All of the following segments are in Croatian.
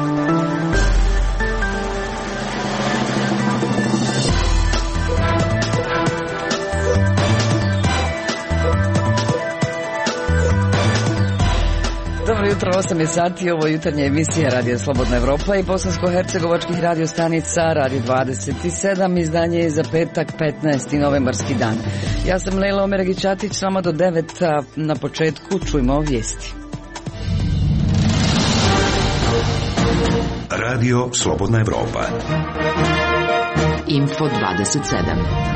Dobro jutro, 8 je sati, ovo je jutarnja emisija Radio Slobodna Evropa i bosansko-hercegovačkih radio stanica Radio 27, izdanje je za petak 15. novembarski dan. Ja sam Lejla Omeragić-Atić, s vama do 9, na početku čujmo vijesti. Radio Slobodna Evropa. Info 27.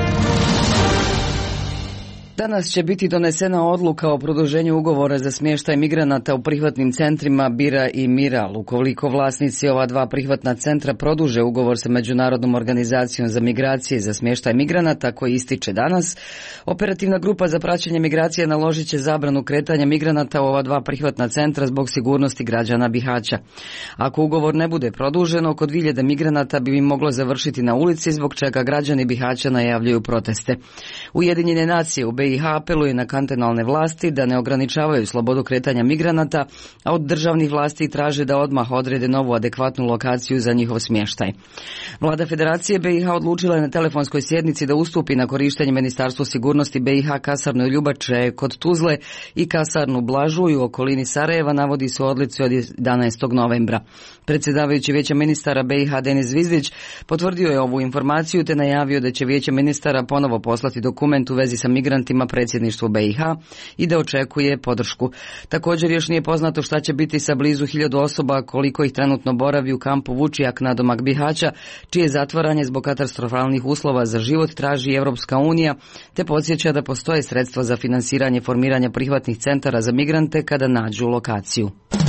Danas će biti donesena odluka o produženju ugovora za smještaj migranata u prihvatnim centrima Bira i Miral. Ukoliko vlasnici ova dva prihvatna centra produže ugovor sa Međunarodnom organizacijom za migracije za smještaj migranata koji ističe danas, operativna grupa za praćenje migracije naložit će zabranu kretanja migranata u ova dva prihvatna centra zbog sigurnosti građana Bihaća. Ako ugovor ne bude produžen, oko 2000 migranata bi moglo završiti na ulici, zbog čega građani Bihaća najavljuju proteste. Ujedinjene nacije u BiH apeluje na kantonalne vlasti da ne ograničavaju slobodu kretanja migranata, a od državnih vlasti traže da odmah odrede novu adekvatnu lokaciju za njihov smještaj. Vlada Federacije BiH odlučila je na telefonskoj sjednici da ustupi na korištenje Ministarstvu sigurnosti BiH kasarnu Ljubače kod Tuzle i kasarnu Blažuj u okolini Sarajeva, navodi se u odluci od 11. novembra. Predsjedavajući Vijeća ministara BiH Denis Zvizdić potvrdio je ovu informaciju te najavio da će Vijeće ministara ponovo poslati dokument u vezi sa migrantima predsjedništvu BiH i da očekuje podršku. Također još nije poznato šta će biti sa blizu 1000 osoba koliko ih trenutno boravi u kampu Vučijak nadomak Bihaća, čije zatvaranje zbog katastrofalnih uslova za život traži Europska unija, te podsjeća da postoje sredstva za finansiranje formiranja prihvatnih centara za migrante kada nađu lokaciju.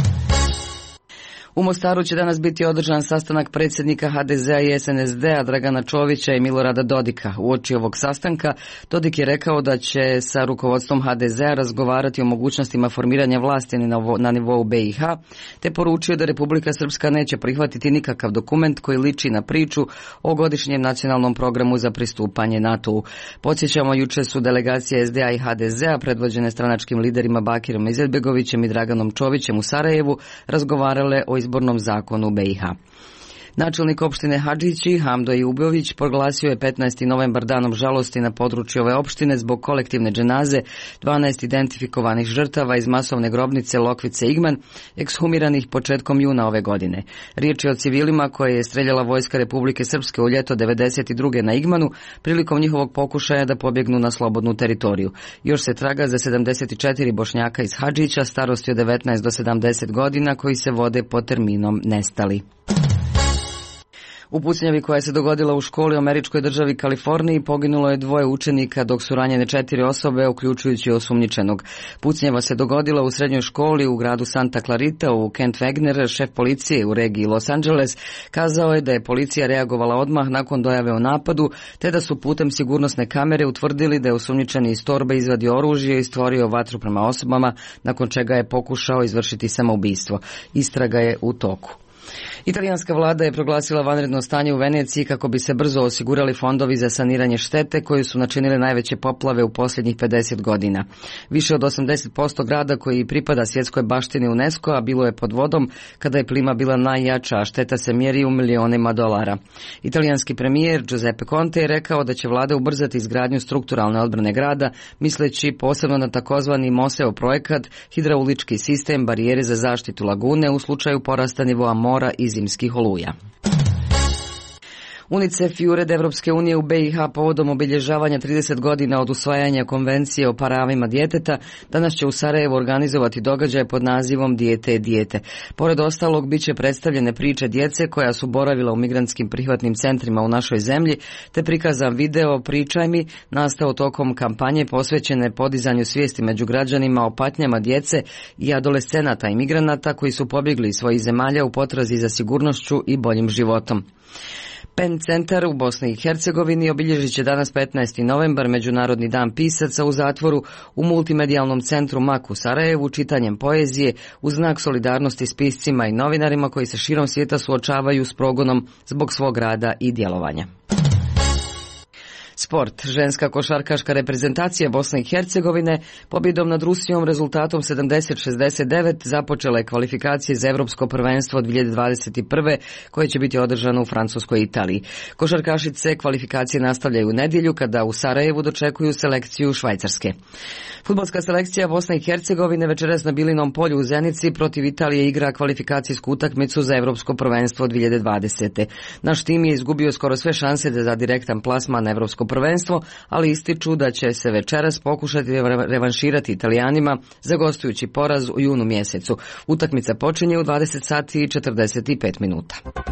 U Mostaru će danas biti održan sastanak predsjednika HDZ-a i SNSD-a Dragana Čovića i Milorada Dodika. Uoči ovog sastanka Dodik je rekao da će sa rukovodstvom HDZ-a razgovarati o mogućnostima formiranja vlasti na nivou BiH, te poručio da Republika Srpska neće prihvatiti nikakav dokument koji liči na priču o godišnjem nacionalnom programu za pristupanje NATO-u. Podsjećamo, juče su delegacije SDA i HDZ-a predvođene stranačkim liderima Bakirom Izetbegovićem i Draganom Čovićem u Sarajevu razgovarale o izbornom zakonu BiH. Načelnik opštine Hadžići Hamdo Jubović proglasio je 15. novembar danom žalosti na području ove opštine zbog kolektivne dženaze 12 identifikovanih žrtava iz masovne grobnice Lokvice Igman, ekshumiranih početkom juna ove godine. Riječ je o civilima koje je streljala vojska Republike Srpske u ljeto 92. na Igmanu prilikom njihovog pokušaja da pobjegnu na slobodnu teritoriju. Još se traga za 74 Bošnjaka iz Hadžića starosti od 19 do 70 godina koji se vode pod terminom nestali. U pucnjavi koja se dogodila u školi u američkoj državi Kaliforniji poginulo je 2 učenika, dok su ranjene 4 osobe, uključujući osumnjičenog. Pucnjava se dogodila u srednjoj školi u gradu Santa Clarita. U Kent Wagner, šef policije u regiji Los Angeles, kazao je da je policija reagovala odmah nakon dojave o napadu, te da su putem sigurnosne kamere utvrdili da je osumnjičeni iz torbe izvadio oružje i stvorio vatru prema osobama, nakon čega je pokušao izvršiti samoubistvo. Istraga je u toku. Italijanska vlada je proglasila vanredno stanje u Veneciji kako bi se brzo osigurali fondovi za saniranje štete koje su načinile najveće poplave u posljednjih 50 godina. Više od 80% grada koji pripada svjetskoj baštini UNESCO-a bilo je pod vodom kada je plima bila najjača, a šteta se mjeri u milionima dolara. Italijanski premijer Giuseppe Conte je rekao da će vlada ubrzati izgradnju strukturalne odbrane grada, misleći posebno na takozvani Moseo projekat, hidraulički sistem barijere za zaštitu lagune u slučaju porasta nivoa mora i zimskih oluja. UNICEF i Ured Evropske unije u BiH povodom obilježavanja 30 godina od usvajanja Konvencije o pravima djeteta danas će u Sarajevu organizovati događaj pod nazivom Dijete je dijete. Pored ostalog, bit će predstavljene priče djece koja su boravila u migrantskim prihvatnim centrima u našoj zemlji, te prikazan video Pričaj mi nastao tokom kampanje posvećene podizanju svijesti među građanima o patnjama djece i adolescenata i migranata koji su pobjegli iz svojih zemalja u potrazi za sigurnošću i boljim životom. PEN centar u Bosni i Hercegovini obilježit će danas 15. novembar, Međunarodni dan pisaca u zatvoru, u multimedijalnom centru MAK u Sarajevu, čitanjem poezije u znak solidarnosti s piscima i novinarima koji se širom svijeta suočavaju s progonom zbog svog rada i djelovanja. Sport. Ženska košarkaška reprezentacija Bosne i Hercegovine pobjedom nad Rusijom rezultatom 70-69 započela je kvalifikacije za Evropsko prvenstvo 2021. koje će biti održano u Francuskoj i Italiji. Košarkašice kvalifikacije nastavljaju u nedjelju kada u Sarajevu dočekuju selekciju Švajcarske. Fudbalska selekcija Bosne i Hercegovine večeras na Bilinom polju u Zenici protiv Italije igra kvalifikacijsku utakmicu za Evropsko prvenstvo 2020. Naš tim je izgubio skoro sve šanse za direktan plasman na Evropsko prvenstvo, ali ističu da će se večeras pokušati revanširati Italijanima za gostujući poraz u junu mjesecu. Utakmica počinje u 20 sati i 45 minuta.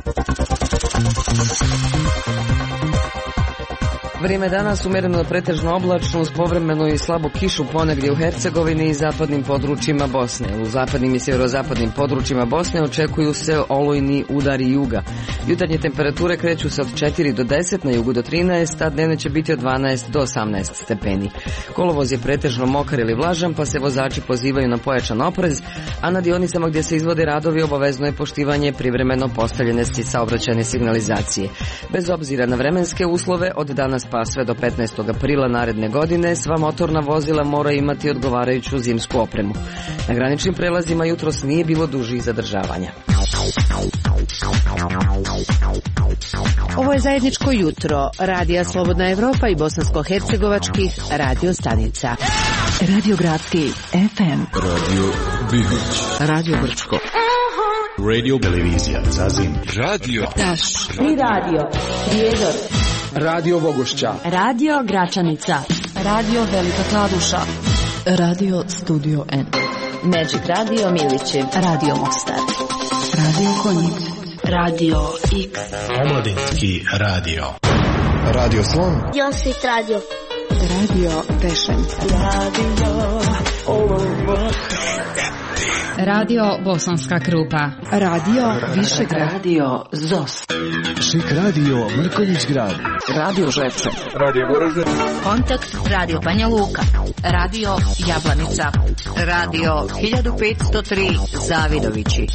Vrijeme danas umjereno pretežno oblačno uz povremenu i slabu kišu ponegdje u Hercegovini i zapadnim područjima Bosne. U zapadnim i sjeverozapadnim područjima Bosne očekuju se olujni udari juga. Jutarnje temperature kreću se od 4 do 10, na jugu do 13, a dnevne će biti od 12 do 18 stepeni. Kolovoz je pretežno mokar ili vlažan, pa se vozači pozivaju na pojačan oprez, a na dionicama gdje se izvode radovi obavezno je poštivanje privremeno postavljene saobraćajne signalizacije. Bez obzira na vremenske uslove, od danas pa sve do 15. aprila naredne godine sva motorna vozila moraju imati odgovarajuću zimsku opremu. Na graničnim prelazima jutros nije bilo dužih zadržavanja. Ovo je zajedničko jutro Radija Slobodna Evropa i bosansko-hercegovačkih radio stanica. Radio Gradski FM, Radio Bihać, Radio Brčko, Radio Televizija Zazim, Radio Taš i Radio Prijedor, Radio Bogošća, Radio Gračanica, Radio Velika Kladuša, Radio Studio N, Magic Radio Milići, Radio Mostar, Radio Konjic, Radio X, Omladinski radio. Radio Slon, Josip Radio, Radio Pešen, Radio Bosanska Krupa, Radio Višegrad, Radio ZOS, Šik Radio Mrkonjić Grad, Radio Žepče, Radio Goražde, Kontakt Radio Banja Luka, Radio Jablanica, Radio 1503 Zavidovići.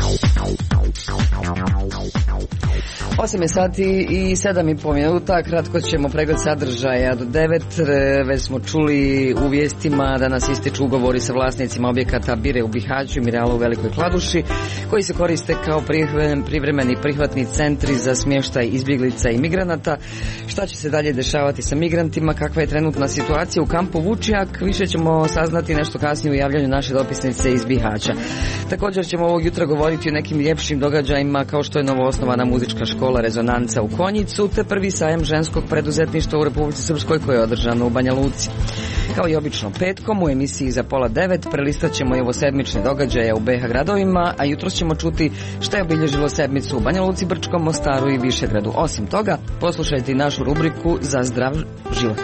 8 je sati i 7,5 minuta, kratko ćemo pregled sadržaja do 9, već smo čuli u vijestima da nas ističu ugovori sa vlasnicima objekata Bire u Bihaću i Mirala u Velikoj Kladuši, koji se koriste kao privremeni prihvatni centri za smještaj izbjeglica i migranata. Šta će se dalje dešavati sa migrantima, kakva je trenutna situacija u kampu Vučjak, više ćemo saznati nešto kasnije u javljanju naše dopisnice iz Bihaća. Također ćemo ovog jutra govoriti o nekim ljepšim događajima kao što je novoosnovana muzička škola Rezonanca u Konjicu, te prvi sajam ženskog preduzetništva u Republici Srpskoj koji je održano u Banja Luci. Kao i obično petkom u emisiji za 8:30 prelistat ćemo i ovo sedmične događaje u BiH gradovima, a jutros ćemo čuti šta je obilježilo sedmicu u Banja Luci, Brčkom, Mostaru i Višegradu. Osim toga, poslušajte i našu rubriku Za zdrav život.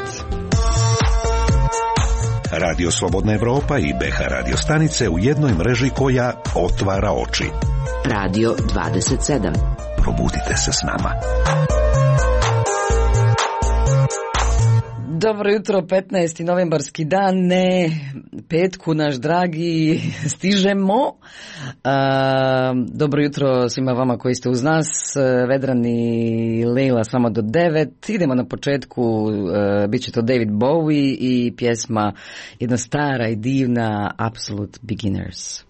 Radio Slobodna Evropa i BiH radio stanice u jednoj mreži koja otvara oči. Radio 27. Probudite se s nama. Dobro jutro, 15. novembarski dan, ne petku, naš dragi, stižemo. Dobro jutro svima vama koji ste uz nas, Vedran i Lejla samo do 9. Idemo na početku, bit će to David Bowie i pjesma jedna stara i divna Absolute Beginners.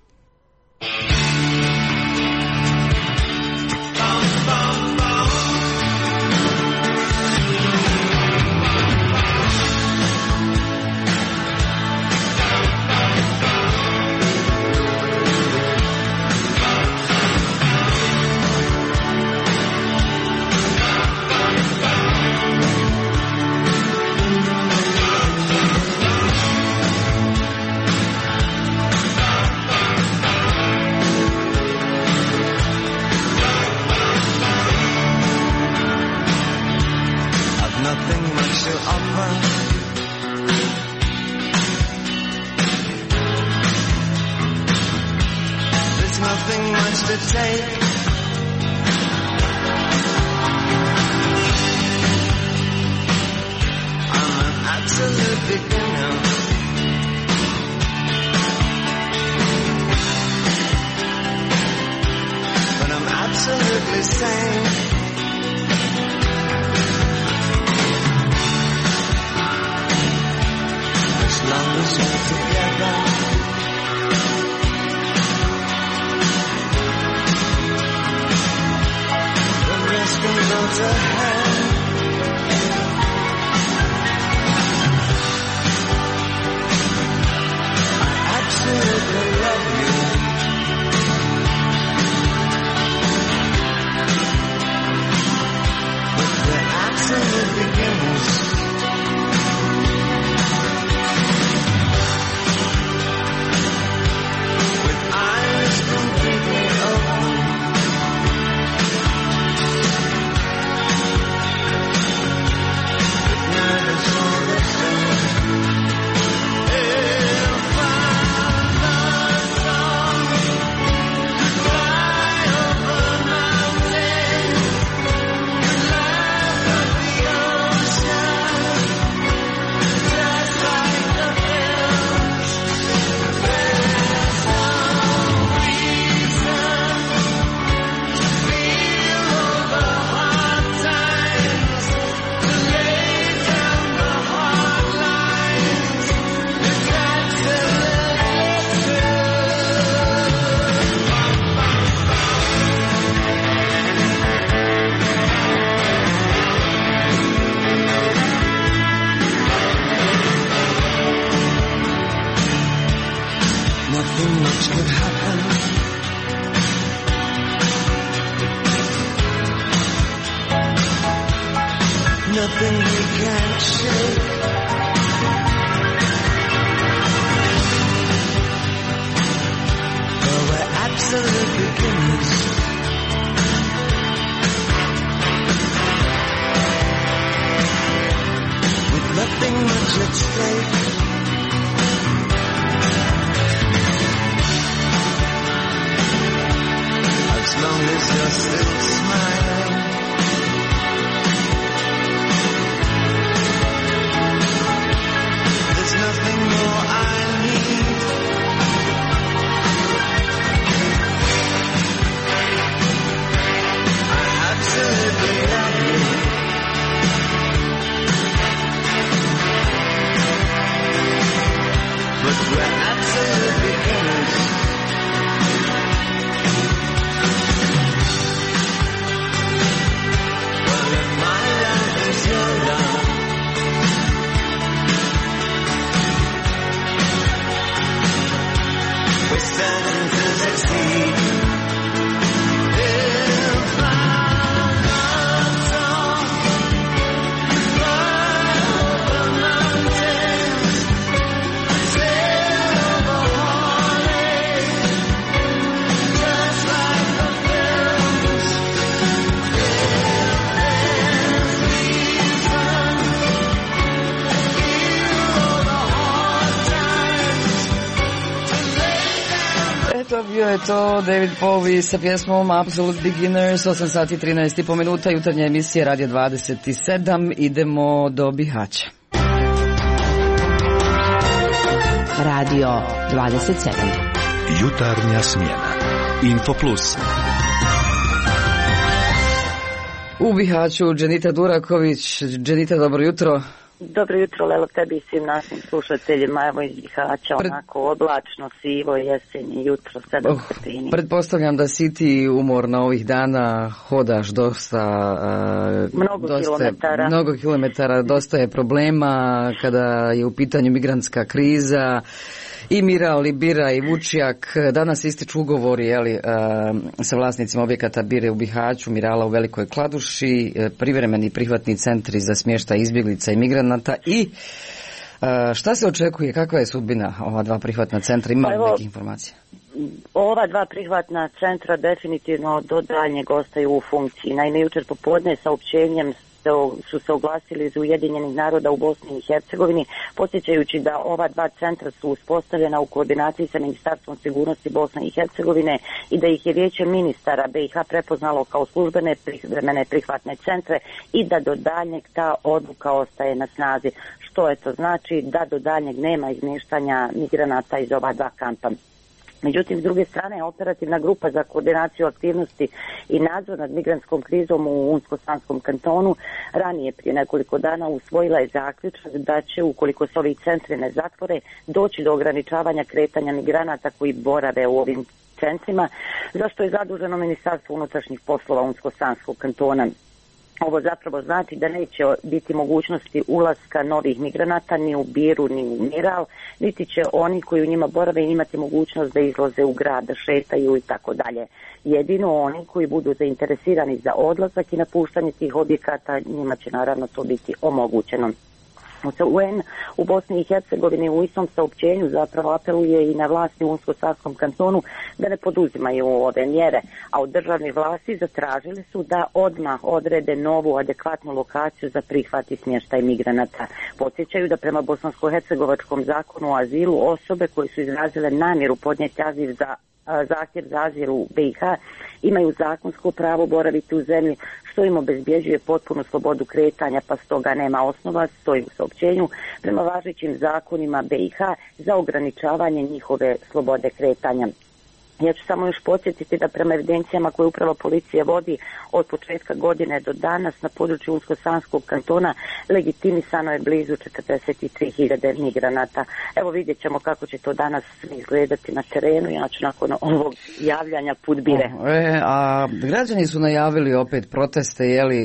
nothing much could happen. Nothing we can't shake. Well, we're absolute beginners. With nothing much at stake. As long as you're still smiling. Nothing more I need. I absolutely love you. But we're absolute beginners. Well, if my love is your love, we're standing to succeed. If I'm not strong, fly over mountains, sail over heartache, just like the films. If there's reason, feel all the hard times. Eto, bio je to David Bowie sa pjesmom Absolute Beginners, 8 sati 13,5 minuta, jutarnja emisija Radio 27, idemo do Bihaća. Radio 27. Jutarnja smjena. Info Plus. U Bihaću Dženita Duraković. Dženita, dobro jutro. Dobro jutro, Lelo, tebi i svim našim slušateljima. Evo iz Bihaća, onako oblačno, sivo, jesenje, jutro, 7 stepeni. Pretpostavljam da si ti umorna ovih dana, hodaš dosta, mnogo kilometara, dosta je problema kada je u pitanju migrantska kriza. I Miral, i Bira, i Vučjak. Danas ističu ugovori sa vlasnicima objekata Bire u Bihaću, Mirala u Velikoj Kladuši, privremeni prihvatni centri za smještaj izbjeglica i migranata. I šta se očekuje, kakva je sudbina ova dva prihvatna centra? Ima li nekih informacija? Ova dva prihvatna centra definitivno do daljnjeg ostaju u funkciji. Naime, jučer popodne saopćenjem su se oglasili iz Ujedinjenih naroda u Bosni i Hercegovini, podsjećajući da ova dva centra su uspostavljena u koordinaciji sa Ministarstvom sigurnosti Bosne i Hercegovine i da ih je Vijeće ministara BiH prepoznalo kao službene privremene prihvatne centre i da do daljnjeg ta odluka ostaje na snazi. Što je to znači? Da do daljnjeg nema izmještanja migranata iz ova dva kampa. Međutim, s druge strane, operativna grupa za koordinaciju aktivnosti i nadzor nad migrantskom krizom u Unsko-Sanskom kantonu ranije prije nekoliko dana usvojila je zaključak da će, ukoliko se ovi centri ne zatvore, doći do ograničavanja kretanja migranata koji borave u ovim centrima, za što je zaduženo Ministarstvo unutrašnjih poslova Unsko-Sanskog kantona. Ovo zapravo znači da neće biti mogućnosti ulaska novih migranata ni u Biru ni u Miral, niti će oni koji u njima borave imati mogućnost da izlaze u grad, da šetaju i tako dalje. Jedino oni koji budu zainteresirani za odlazak i napuštanje tih objekata, njima će naravno to biti omogućeno. UN u Bosni i Hercegovini u istom saopćenju zapravo apeluje i na vlasti u Unsko-Sanskom kantonu da ne poduzimaju ove mjere, a od državnih vlasti zatražili su da odmah odrede novu adekvatnu lokaciju za prihvat i smještaj migranata. Podsjećaju da prema bosansko-hercegovačkom zakonu o azilu osobe koje su izrazile namjeru podnijeti zahtjev za azil u BiH imaju zakonsko pravo boraviti u zemlji, što im obezbjeđuje potpunu slobodu kretanja, pa stoga nema osnova, stoji u saopćenju, prema važećim zakonima BiH za ograničavanje njihove slobode kretanja. Ja ću samo još podsjetiti da prema evidencijama koje upravo policija vodi od početka godine do danas na području Unsko-Sanskog kantona legitimisano je blizu 43.000 migranata. Evo vidjet ćemo kako će to danas izgledati na terenu. Ja ću nakon ovog javljanja put Bire. A građani su najavili opet proteste,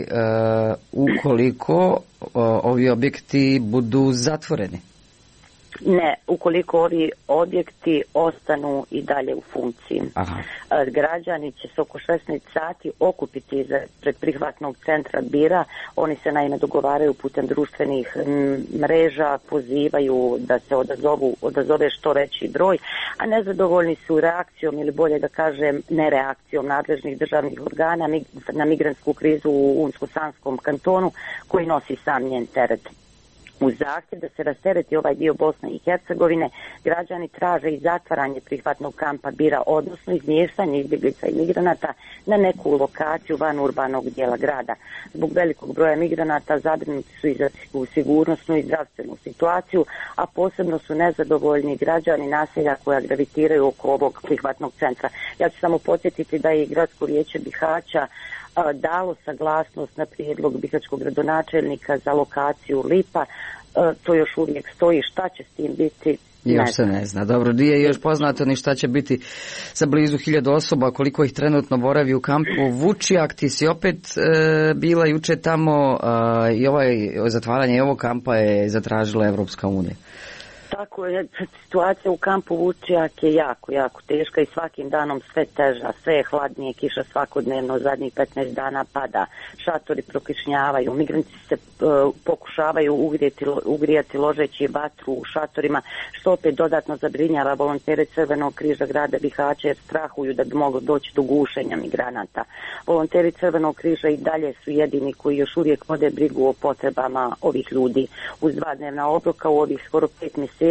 ukoliko ovi objekti budu zatvoreni? Ne, ukoliko ovi objekti ostanu i dalje u funkciji. Aha. Građani će se oko 16 sati okupiti pred prihvatnog centra Bira. Oni se naime dogovaraju putem društvenih mreža, pozivaju da se odazove što veći broj, a nezadovoljni su reakcijom ili bolje da kažem nereakcijom nadležnih državnih organa na migrantsku krizu u Unsko-Sanskom kantonu koji nosi sam njen teret. Uz zahtjev da se rastereti ovaj dio Bosne i Hercegovine, građani traže i zatvaranje prihvatnog kampa Bira, odnosno izmještanje izbjeglica i migranata na neku lokaciju van urbanog dijela grada. Zbog velikog broja migranata zabrinuti su i za sigurnosnu i zdravstvenu situaciju, a posebno su nezadovoljni građani naselja koja gravitiraju oko ovog prihvatnog centra. Ja ću samo podsjetiti da je Gradsko vijeće Bihaća dalo saglasnost na prijedlog bihaćkog gradonačelnika za lokaciju Lipa. To još uvijek stoji. Šta će s tim biti? Još se ne zna. Dobro, nije još poznato ni šta će biti sa blizu 1000 osoba, koliko ih trenutno boravi u kampu Vučjak. Ti si opet bila juče tamo i zatvaranje ovog kampa je zatražila Evropska unija. Tako je, situacija u kampu Vučjak je jako, jako teška i svakim danom sve teža, sve je hladnije, kiša svakodnevno, zadnjih 15 dana pada, šatori prokišnjavaju, migranti se pokušavaju ugrijati ložeći vatru u šatorima, što opet dodatno zabrinjava volontere Crvenog križa grada Bihaća jer strahuju da bi moglo doći do gušenja migranata. Volonteri Crvenog križa i dalje su jedini koji još uvijek vode brigu o potrebama ovih ljudi. Uz 2 dnevna obroka u ovih skoro 5 mjeseci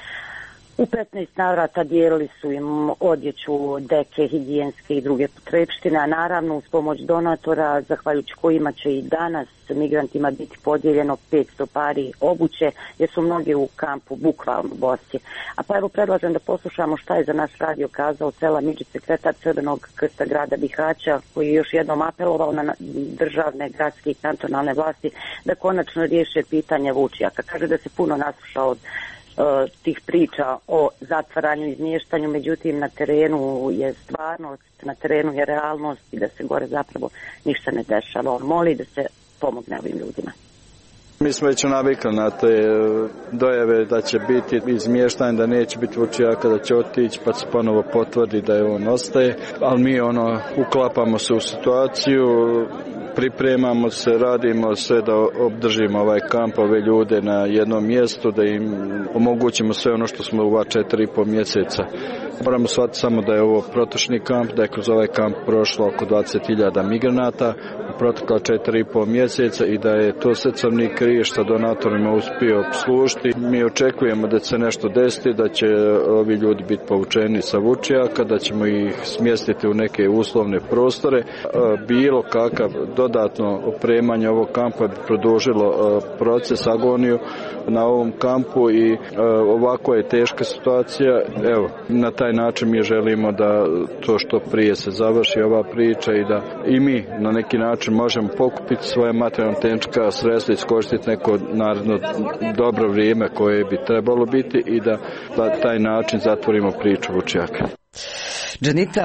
u 15 navrata dijelili su im odjeću, deke, higijenske i druge potrepštine, a naravno uz pomoć donatora, zahvaljujući kojima će i danas migrantima biti podijeljeno 500 pari obuće, jer su mnogi u kampu bukvalno bosi. A pa evo predlažem da poslušamo šta je za naš radio kazao Sela Midžić, sekretar Crvenog krsta grada Bihaća, koji je još jednom apelovao na državne, gradske i kantonalne vlasti da konačno riješe pitanje Vučjaka. Kaže da se puno naslušao od tih priča o zatvaranju i izmještanju, međutim na terenu je stvarnost, na terenu je realnost i da se gore zapravo ništa ne dešava. On moli da se pomogne ovim ljudima. Mi smo već navikli na te dojave da će biti izmještan, da neće biti Vučjaka, da će otići pa se ponovo potvrdi da je on ostaje, ali mi uklapamo se u situaciju, pripremamo se, radimo sve da obdržimo ovaj kamp, ove ljude na jednom mjestu, da im omogućimo sve ono što smo u 4,5 mjeseca. Moramo shvatiti samo da je ovo protočni kamp, da je kroz ovaj kamp prošlo oko 20.000 migranata u protekla 4,5 mjeseca i da je to Crveni križ što donatorima uspio obslužiti. Mi očekujemo da će se nešto desiti, da će ovi ljudi biti povučeni sa Vučjaka, da ćemo ih smjestiti u neke uslovne prostore. Bilo kakav dodatno opremanje ovog kampa bi produžilo proces, agoniju na ovom kampu i ovako je teška situacija. Evo, na taj način mi želimo da to što prije se završi ova priča i da i mi na neki način možemo pokupiti svoje materijalno-tehnička sredstva, iskoristiti neko naredno dobro vrijeme koje bi trebalo biti i da taj način zatvorimo priču Vučjaka. Dženita?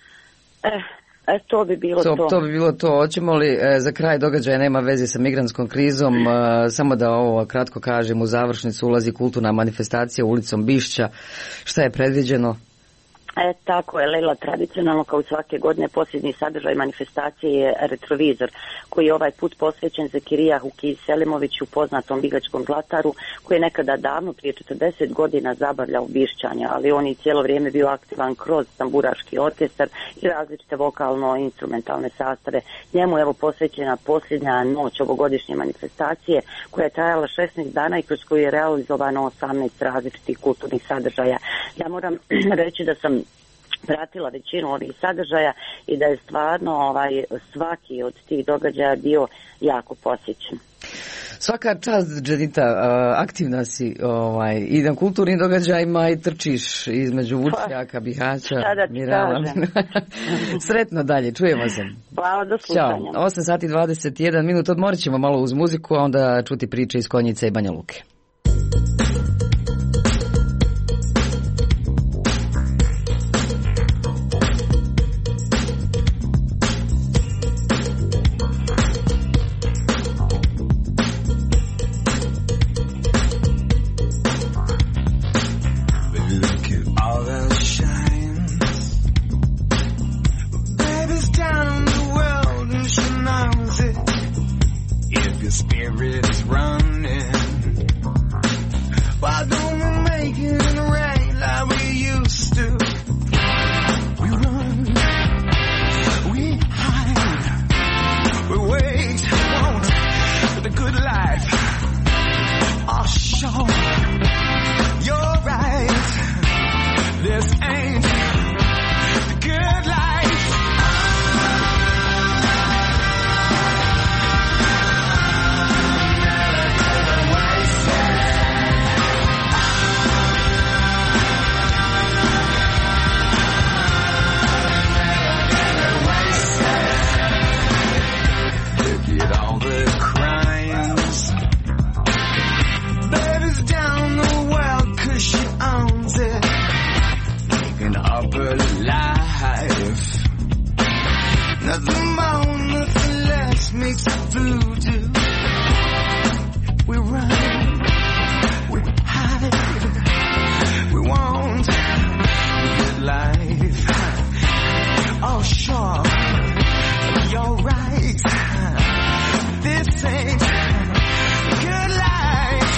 To bi bilo to. To bi bilo to. Hoćemo li za kraj događaja, nema veze sa migrantskom krizom, samo da ovo kratko kažem, u završnicu ulazi kulturna manifestacija ulicom Bišća. Šta je predviđeno? Tako je, Lejla, tradicionalno kao svake godine posljednji sadržaj manifestacije je retrovizor, koji je ovaj put posvećen Zekirijahu Selimoviću, poznatom bihaćkom zlataru, koji je nekada davno, prije 40 godina, zabavljao Bišćanja, ali on je cijelo vrijeme bio aktivan kroz tamburaški orkestar i različite vokalno-instrumentalne sastave. Njemu je evo posvećena posljednja noć ovogodišnje manifestacije, koja je trajala 16 dana i kroz koju je realizovano 18 različitih kulturnih sadržaja. Ja moram reći da sam pratila većinu ovih sadržaja i da je stvarno svaki od tih događaja bio jako posjećen. Svaka čast, Dženita, aktivna si i na kulturnim događajima i trčiš između Vučjaka, Bihaća, Mirala. Sretno dalje, čujemo se. Hvala, do slušanja. Ćao, 8:21, odmorit ćemo malo uz muziku, a onda čuti priče iz Konjice i Banja Luke. in our early life. Nothing more, nothing less makes it voodoo. We run, we hide, we want good life. Oh sure, you're right. This ain't good life.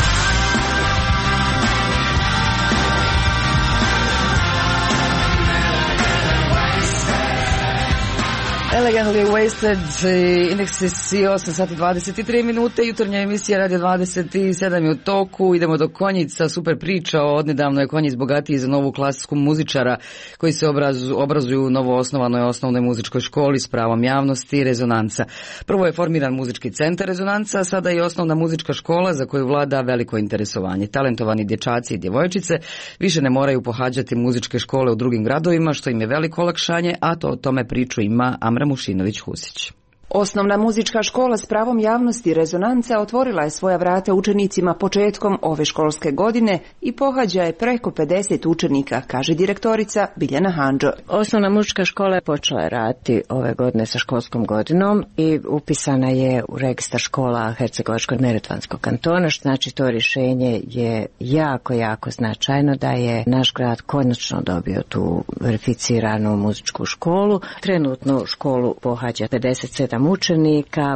Elegantly Wasted, Indexis i 8 sati 23 minute, jutarnja emisija Radio 27 je u toku, idemo do Konjica, super priča o odnedavnoj Konjic bogatiji za novu klasicku muzičara koji se obrazuju u novo osnovanoj osnovnoj muzičkoj školi s pravom javnosti Rezonanca. Prvo je formiran muzički centar Rezonanca, a sada i osnovna muzička škola za koju vlada veliko interesovanje. Talentovani dječaci i djevojčice više ne moraju pohađati muzičke škole u drugim gradovima, što im je veliko olakšanje, a to o tome priču ima Amra Mušinović-Husić. Osnovna muzička škola s pravom javnosti Rezonanca otvorila je svoja vrata učenicima početkom ove školske godine i pohađa je preko 50 učenika, kaže direktorica Biljana Handžo. Osnovna muzička škola je počela raditi ove godine sa školskom godinom i upisana je u registar škola Hercegovačko-neretvanskog kantona, što znači to rješenje je jako, jako značajno da je naš grad konačno dobio tu verificiranu muzičku školu. Trenutno školu pohađa 57 učenika,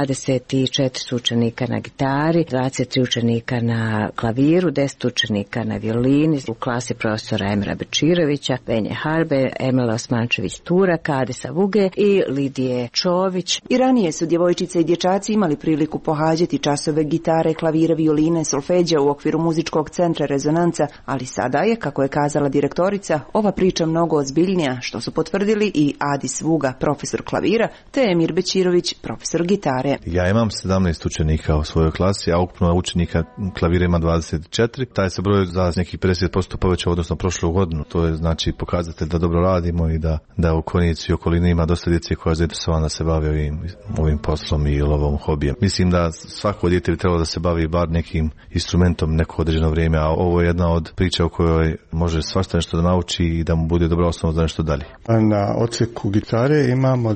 24 učenika na gitari, 23 učenika na klaviru, 10 učenika na violini, u klasi profesora Emira Bečirovića, Benje Harbe, Emila Osmančević-Turaka, Adisa Vuge i Lidije Čović. I ranije su djevojčice i dječaci imali priliku pohađati časove gitare, klavira, violine, solfeđa u okviru muzičkog centra Rezonanca, ali sada je, kako je kazala direktorica, ova priča mnogo ozbiljnija, što su potvrdili i Adis Vuga, profesor klavira, te Emir Bečirović, profesor gitare. Ja imam 17 učenika u svojoj klasi, a ukupno učenika klavira ima 24. Taj se broj za nekih 50% povećao odnosno prošlu godinu. To je znači pokazatelj da dobro radimo i da u Konjici i okolini ima dosta djece koja je zainteresovana da se bavi ovim poslom i ovom hobijem. Mislim da svako dijete bi trebalo da se bavi bar nekim instrumentom neko određeno vrijeme, a ovo je jedna od priča u kojoj može svašta nešto da nauči i da mu bude dobra osnova za nešto dalje. Na odsjeku gitare imamo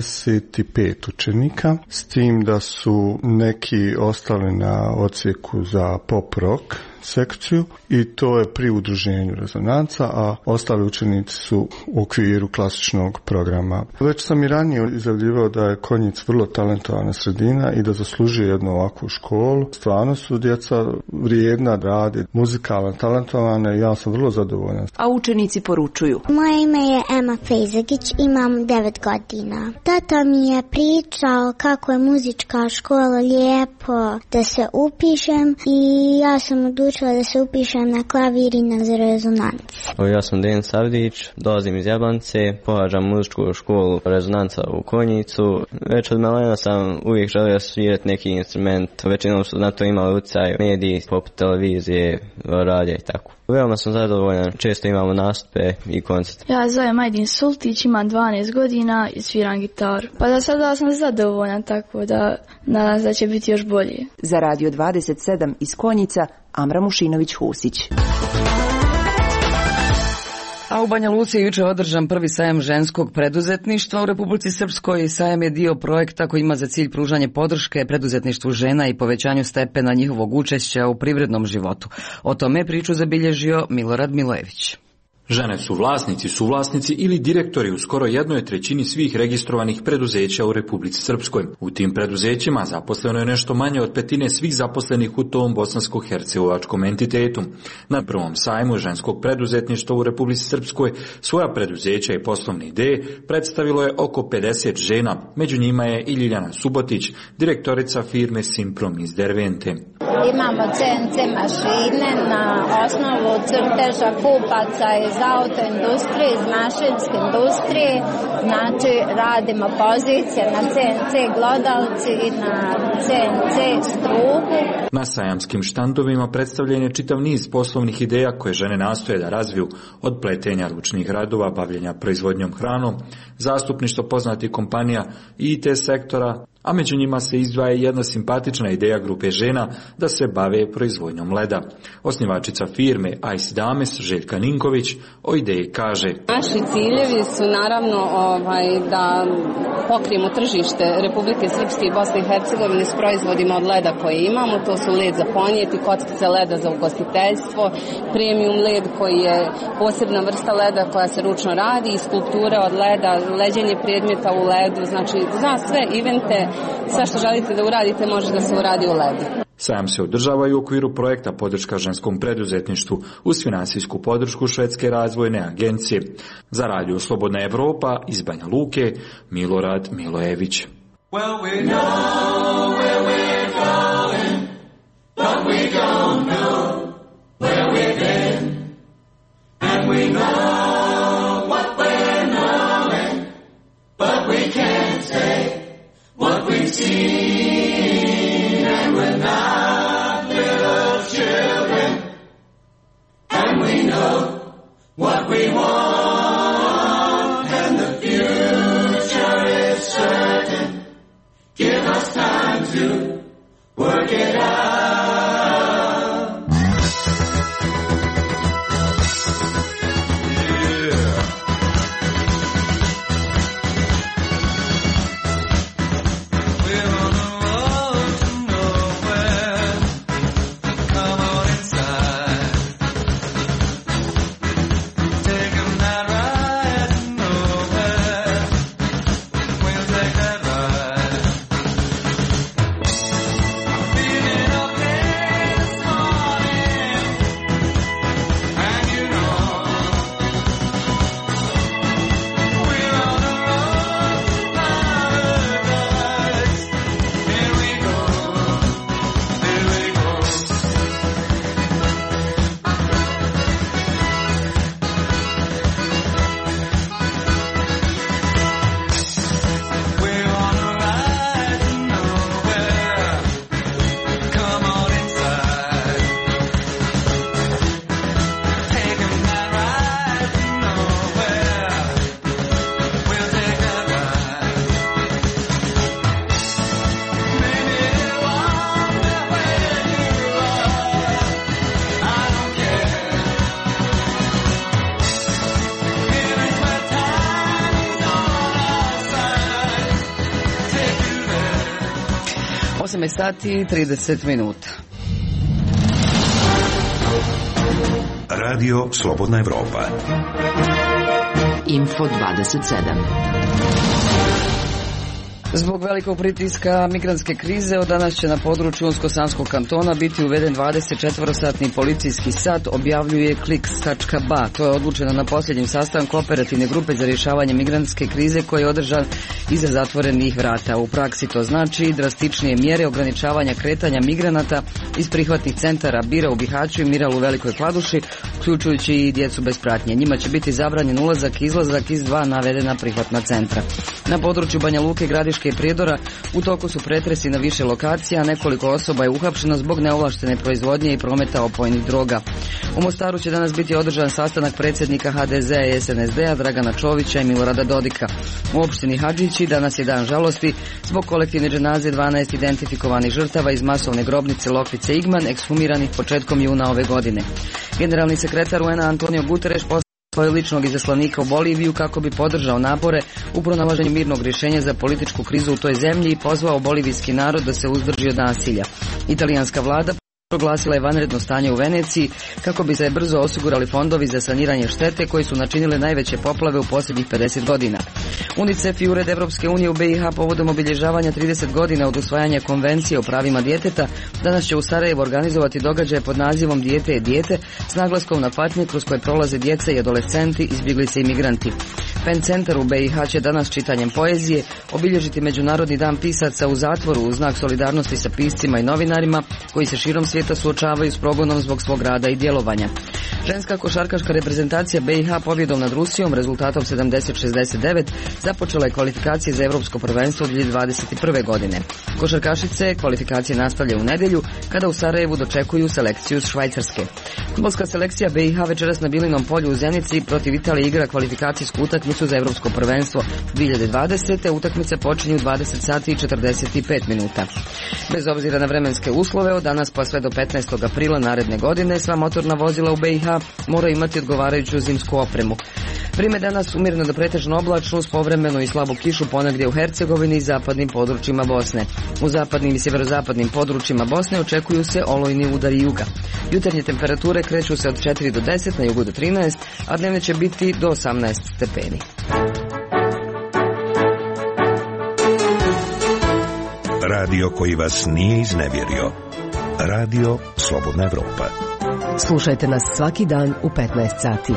25 učenika, s tim da su neki ostali na odsjeku za pop rock sekciju i to je pri udruženju Rezonanca, a ostali učenici su u okviru klasičnog programa. Već sam i ranije izjavljivao da je Konjic vrlo talentovana sredina i da zaslužuje jednu ovakvu školu. Stvarno su djeca vrijedna, rade, muzikalno talentovane i ja sam vrlo zadovoljan. A učenici poručuju. Moje ime je Ema Fejzagić, imam 9 godina. Tata mi je pričao kako je muzička škola lijepo da se upišem i ja sam odlučila da se upišem na klavir i na Rezonanc. Ja sam Dejan Savdić, dolazim iz Jablance, pohađam muzičku školu Rezonanca u Konjicu. Već od malena sam uvijek želio svirati neki instrument, većinom su na to imali utjecaj mediji, poput televizije, radija i tako. Veoma sam zadovoljan, često imamo nastupe i koncerte. Ja zovem Ajdin Sultić, imam 12 godina i sviram gitaru. Pa da sada sam zadovoljan, tako da nadam se da će biti još bolje. Za Radio 27 iz Konjica, Amra Mušinović-Husić. A u Banja Luci je jučer održan prvi sajam ženskog preduzetništva u Republici Srpskoj. Sajam je dio projekta koji ima za cilj pružanje podrške preduzetništvu žena i povećanju stepena njihovog učešća u privrednom životu. O tome priču zabilježio Milorad Milojević. Žene su vlasnici, suvlasnici ili direktori u skoro 1/3 svih registrovanih preduzeća u Republici Srpskoj. U tim preduzećima zaposleno je nešto manje od 1/5 svih zaposlenih u tom bosansko-hercegovačkom entitetu. Na prvom sajmu ženskog preduzetništva u Republici Srpskoj svoja preduzeća i poslovne ideje predstavilo je oko 50 žena. Među njima je i Ljiljana Subotić, direktorica firme Simprom iz Dervente. Imamo CNC mašine na osnovu crteža kupaca iz autoindustrije, iz mašinske industrije. Znači radimo pozicije na CNC glodavci i na CNC struhu. Na sajamskim štandovima predstavljen je čitav niz poslovnih ideja koje žene nastoje da razviju, od pletenja ručnih radova, bavljenja proizvodnjom hranom, zastupništvo poznatih kompanija i IT sektora, a među njima se izdvaja jedna simpatična ideja grupe žena da se bave proizvodnjom leda. Osnivačica firme Ice Dames, Željka Ninković, o ideji kaže: Naši ciljevi su naravno da pokrijemo tržište Republike Srpske i Bosne i Hercegovine s proizvodima od leda koje imamo. To su led za ponijeti, kockice leda za ugostiteljstvo, premium led koji je posebna vrsta leda koja se ručno radi, i skulpture od leda, leđenje predmeta u ledu, znači za sve evente, sve što želite da uradite može da se uradi u ledu. Sajam se održava i u okviru projekta Podrška ženskom preduzetništvu uz finansijsku podršku Švedske razvojne agencije. Za Radio Slobodna Evropa iz Banja Luke, Milorad Milojević. Well, we know where we're going, but we don't know where we've been. And we know what we're knowing, but we can't say what we've seen. And we're not little children, and we know what we want, and the future is certain. Give us time to work it out. Sati i 30 minuta. Radio Slobodna Evropa. Info 27. Zbog velikog pritiska migrantske krize od danas će na području Unsko-Sanskog kantona biti uveden 24-satni policijski sat, objavljuje Kliks.ba. To je odlučeno na posljednjem sastanku operativne grupe za rješavanje migrantske krize koji je održan iza zatvorenih vrata. U praksi to znači drastičnije mjere ograničavanja kretanja migranata iz prihvatnih centara Bira u Bihaću i Miral u Velikoj Kladuši, uključujući i djecu bez pratnje. Njima će biti zabranjen ulazak i izlazak iz dva navedena prihvatna centra. Na području Banja Luke, Gradiške i Prijedora u toku su pretresi na više lokacija, nekoliko osoba je uhapšeno zbog neovlaštene proizvodnje i prometa opojnih droga. U Mostaru će danas biti održan sastanak predsjednika HDZ-a i SNSD-a Dragana Čovića i Milorada Dodika. U opštini Hadžići danas je dan žalosti zbog kolektivne dženaze 12 identifikovanih žrtava iz masovne grobnice Lokvice Igman, ekshumiranih početkom juna ove godine. Generalni sekretar UN-a Antonio Guterres svojeg ličnog izaslanika u Boliviju kako bi podržao napore u pronalaženju mirnog rješenja za političku krizu u toj zemlji i pozvao bolivijski narod da se uzdrži od nasilja. Italijanska vlada proglasila je vanredno stanje u Veneciji kako bi se brzo osigurali fondovi za saniranje štete koji su načinile najveće poplave u posljednjih 50 godina. UNICEF i Ured Evropske unije u BiH povodom obilježavanja 30 godina od usvajanja konvencije o pravima djeteta danas će u Sarajevu organizovati događaje pod nazivom Dijete je dijete s naglaskom na patnje kroz koje prolaze djeca i adolescenti, izbjeglice i migranti. PEN centar u BiH će danas čitanjem poezije obilježiti Međunarodni dan pisaca u zatvoru u znak solidarnosti sa piscima i novinarima koji se širom svijeta suočavaju s progonom zbog svog rada i djelovanja. Ženska košarkaška reprezentacija BiH pobjedom nad Rusijom rezultatom 70-69 započela je kvalifikacije za Europsko prvenstvo 2021. godine. Košarkašice kvalifikacije nastavljaju u nedjelju kada u Sarajevu dočekuju selekciju iz Švajcarske. Fudbalska selekcija BiH večeras na Bilinom polju u Zenici protiv Italije igra kvalifikacijsku utakmicu utakmicu za Evropsko prvenstvo 2020. Utakmice počinju 20 sati i 45 minuta. Bez obzira na vremenske uslove, od danas pa sve do 15. aprila naredne godine sva motorna vozila u BiH moraju imati odgovarajuću zimsku opremu. Vreme danas umjereno do pretežno oblačno uz povremenu i slabu kišu ponegdje u Hercegovini i zapadnim područjima Bosne. U zapadnim i sjeverozapadnim područjima Bosne očekuju se olujni udari juga. Jutarnje temperature kreću se od 4 do 10, na jugu do 13, a dnevne će biti do 18 stepeni. Radio koji vas nije iznevjerio. Radio Slobodna Evropa. Slušajte nas svaki dan u 15 sati.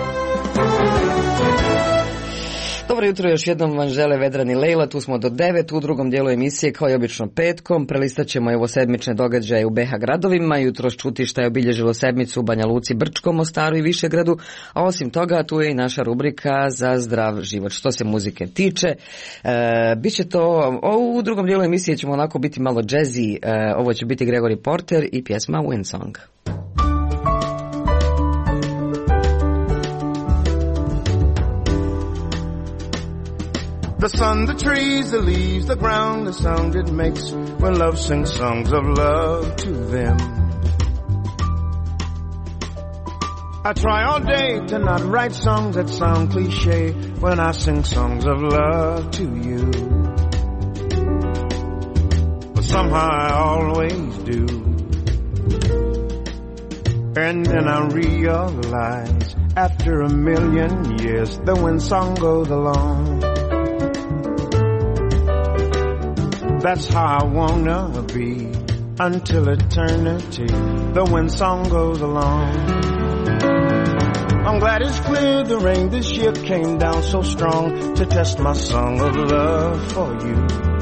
Dobro jutro, još jednom vam žele Vedran i Lejla, tu smo do 9, u drugom dijelu emisije kao i obično petkom, prelistat ćemo evo sedmične događaje u BiH gradovima, jutros čuti šta je obilježilo sedmicu u Banja Luci, Brčkom, Mostaru i Višegradu, a osim toga tu je i naša rubrika za zdrav život. Što se muzike tiče, biće to, u drugom dijelu emisije ćemo onako biti malo jazzy, ovo će biti Gregory Porter i pjesma Wind Song. The sun, the trees, the leaves, the ground, the sound it makes when love sings songs of love to them. I try all day to not write songs that sound cliche when I sing songs of love to you. But somehow I always do. And then I realize after a million years the wind song goes along. That's how I wanna be until eternity. The wind song goes along. I'm glad it's clear the rain this year came down so strong to test my song of love for you.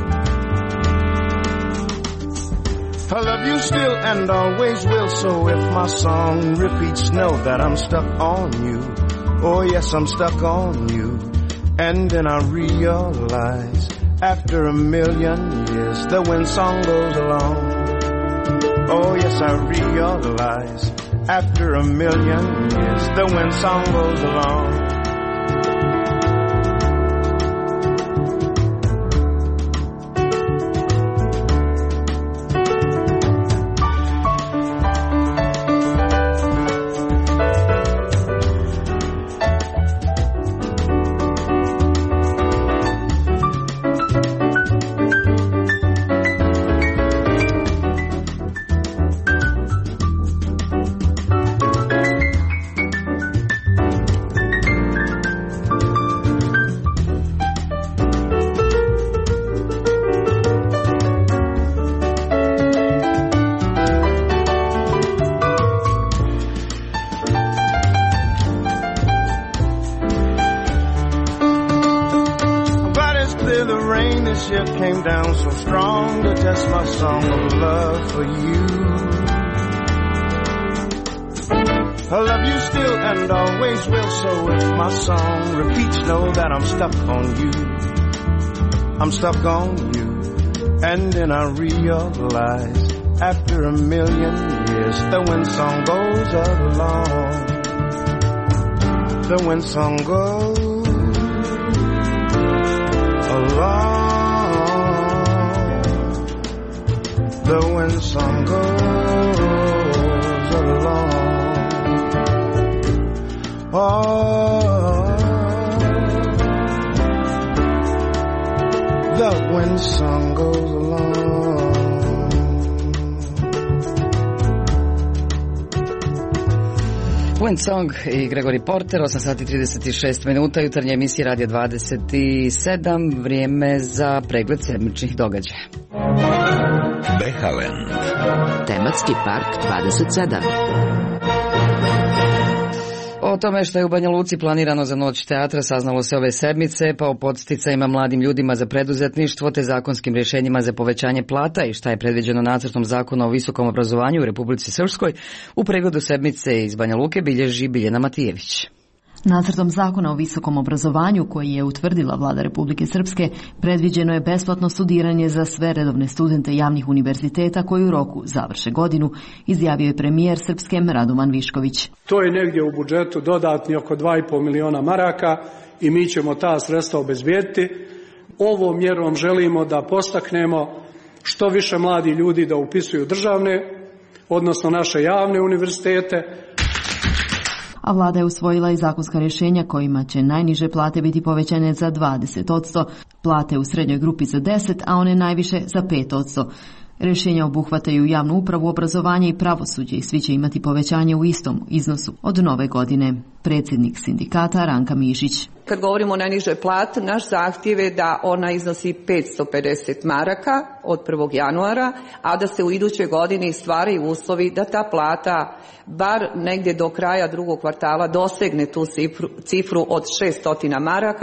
I love you still and always will, so if my song repeats, know that I'm stuck on you. Oh yes, I'm stuck on you. And then I realize after a million years, the wind song goes along. Oh yes, I realize after a million years, the wind song goes along. I'm stuck on you, and then I realize after a million years the wind song goes along. The wind song goes along. The wind song goes along. Oh, the wind song goes along. Wind Song i Gregory Porter, 8 sati 36 minuta, jutarnja emisija Radio 27, vrijeme za pregled sedmičnih događaja. Behalen. Tematski park 27. O tome što je u Banja Luci planirano za noć teatra saznalo se ove sedmice, pa o podsticajima mladim ljudima za preduzetništvo te zakonskim rješenjima za povećanje plata i šta je predviđeno nacrtom zakona o visokom obrazovanju u Republici Srpskoj, u pregledu sedmice iz Banja Luke bilježi Biljana Matijević. Nacrtom zakona o visokom obrazovanju koji je utvrdila Vlada Republike Srpske predviđeno je besplatno studiranje za sve redovne studente javnih univerziteta koji u roku završe godinu, izjavio je premijer Srpske Radovan Višković. To je negdje u budžetu dodatni oko 2,5 miliona maraka i mi ćemo ta sredstva obezbijediti. Ovom mjerom želimo da postaknemo što više mladi ljudi da upisuju državne, odnosno naše javne univerzitete. A vlada je usvojila i zakonska rješenja kojima će najniže plate biti povećane za 20%, plate u srednjoj grupi za 10%, a one najviše za 5%. Rješenja obuhvataju javnu upravu, obrazovanje i pravosuđe i svi će imati povećanje u istom iznosu od nove godine. Predsjednik sindikata Ranka Mišić. Kad govorimo o najnižoj plati, naš zahtjev je da ona iznosi 550 maraka od 1. januara, a da se u idućoj godini stvaraju uslovi da ta plata bar negdje do kraja drugog kvartala dosegne tu cifru od 600 maraka.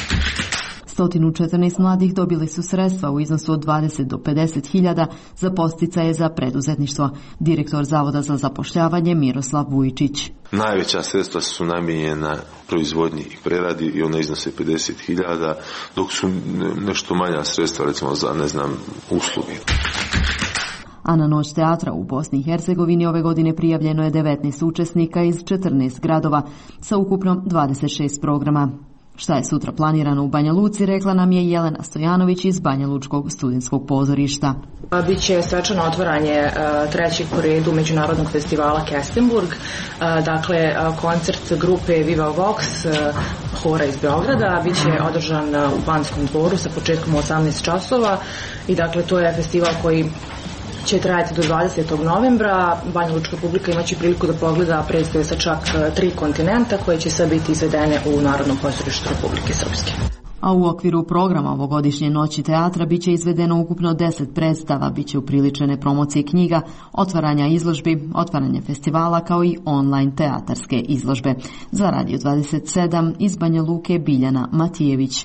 114 mladih dobili su sredstva u iznosu od 20 do 50 hiljada za podsticaje za preduzetništvo. Direktor Zavoda za zapošljavanje Miroslav Vujčić. Najveća sredstva su namijenjena proizvodnji i preradi i one iznose 50 hiljada, dok su nešto manja sredstva recimo za, usluge. A na Noć teatra u Bosni i Hercegovini ove godine prijavljeno je 19 učesnika iz 14 gradova sa ukupno 26 programa. Šta je sutra planirano u Banja Luci, rekla nam je Jelena Stojanović iz Banja Lučkog studentskog pozorišta. Biće svečano otvaranje trećeg po redu međunarodnog festivala Kestenburg, dakle koncert grupe Viva Vox, hora iz Beograda, biće održan u Banskom dvoru sa početkom 18 časova i dakle to je festival koji će trajati do 20. novembra. Banja Lučka publika imaće priliku da pogleda predstave sa čak 3 kontinenta koje će sve biti izvedene u Narodnom pozorištu Republike Srpske. A u okviru programa ovogodišnje Noći teatra biće izvedeno ukupno 10 predstava, biće upriličene promocije knjiga, otvaranja izložbi, otvaranje festivala kao i online teatarske izložbe. Za Radio 27 iz Banja Luke Biljana Matijević.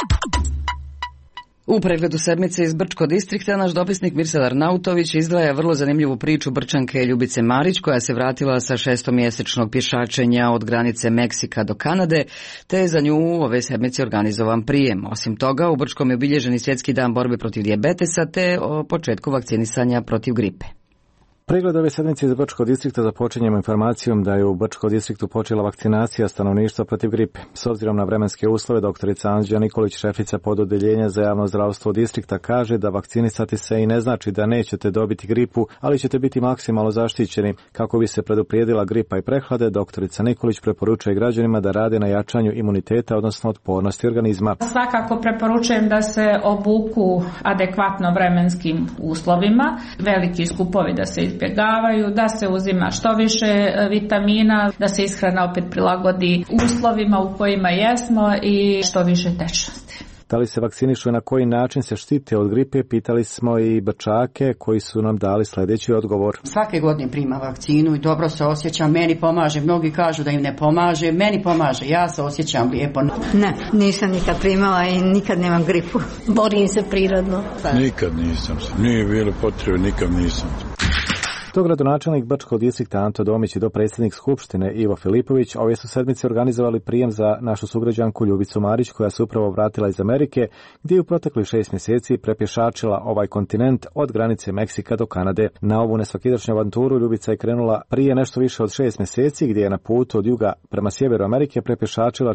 U pregledu sedmice iz Brčkog distrikta naš dopisnik Mirsad Arnautović izdvaja vrlo zanimljivu priču Brčanke Ljubice Marić koja se vratila sa 6-mjesečnog pješačenja od granice Meksika do Kanade, te je za nju ove sedmice organizovan prijem. Osim toga, u Brčkom je obilježen i Svjetski dan borbe protiv dijabetesa te o početku vakcinisanja protiv gripe. Pregled ove sedmice iz Brčkog distrikta započinjemo informacijom da je u Brčkom distriktu počela vakcinacija stanovništva protiv gripe. S obzirom na vremenske uslove, doktorica Anđela Nikolić, šefica pododeljenja za javno zdravstvo distrikta, kaže da vakcinisati se i ne znači da nećete dobiti gripu, ali ćete biti maksimalno zaštićeni. Kako bi se preduprijedila gripa i prehlade, doktorica Nikolić preporučuje građanima da rade na jačanju imuniteta, odnosno otpornosti organizma. Svakako preporučujem da se obuku adekvatno vremenskim uslovima, veliki skupovi da se izbjegavaju, da se uzima što više vitamina, da se ishrana opet prilagodi uslovima u kojima jesmo i što više tečnosti. Da li se vakcinišu i na koji način se štite od gripe, pitali smo i Brčake koji su nam dali sljedeći odgovor. Svake godine prima vakcinu i dobro se osjećam, meni pomaže, mnogi kažu da im ne pomaže, meni pomaže, ja se osjećam lijepo. Ne, nisam nikad primala i nikad nemam gripu. Borim se prirodno. Nikad nisam, nije bilo potrebe, nikad nisam. To gradonačelnik Brčkog distrikta Anto Domić i dopredsjednik Skupštine Ivo Filipović ove su sedmice organizovali prijem za našu sugrađanku Ljubicu Marić koja se upravo vratila iz Amerike gdje je u proteklih 6 mjeseci prepješačila ovaj kontinent od granice Meksika do Kanade. Na ovu nesvakidašnju avanturu Ljubica je krenula prije nešto više od 6 mjeseci gdje je na putu od juga prema sjeveru Amerike prepješačila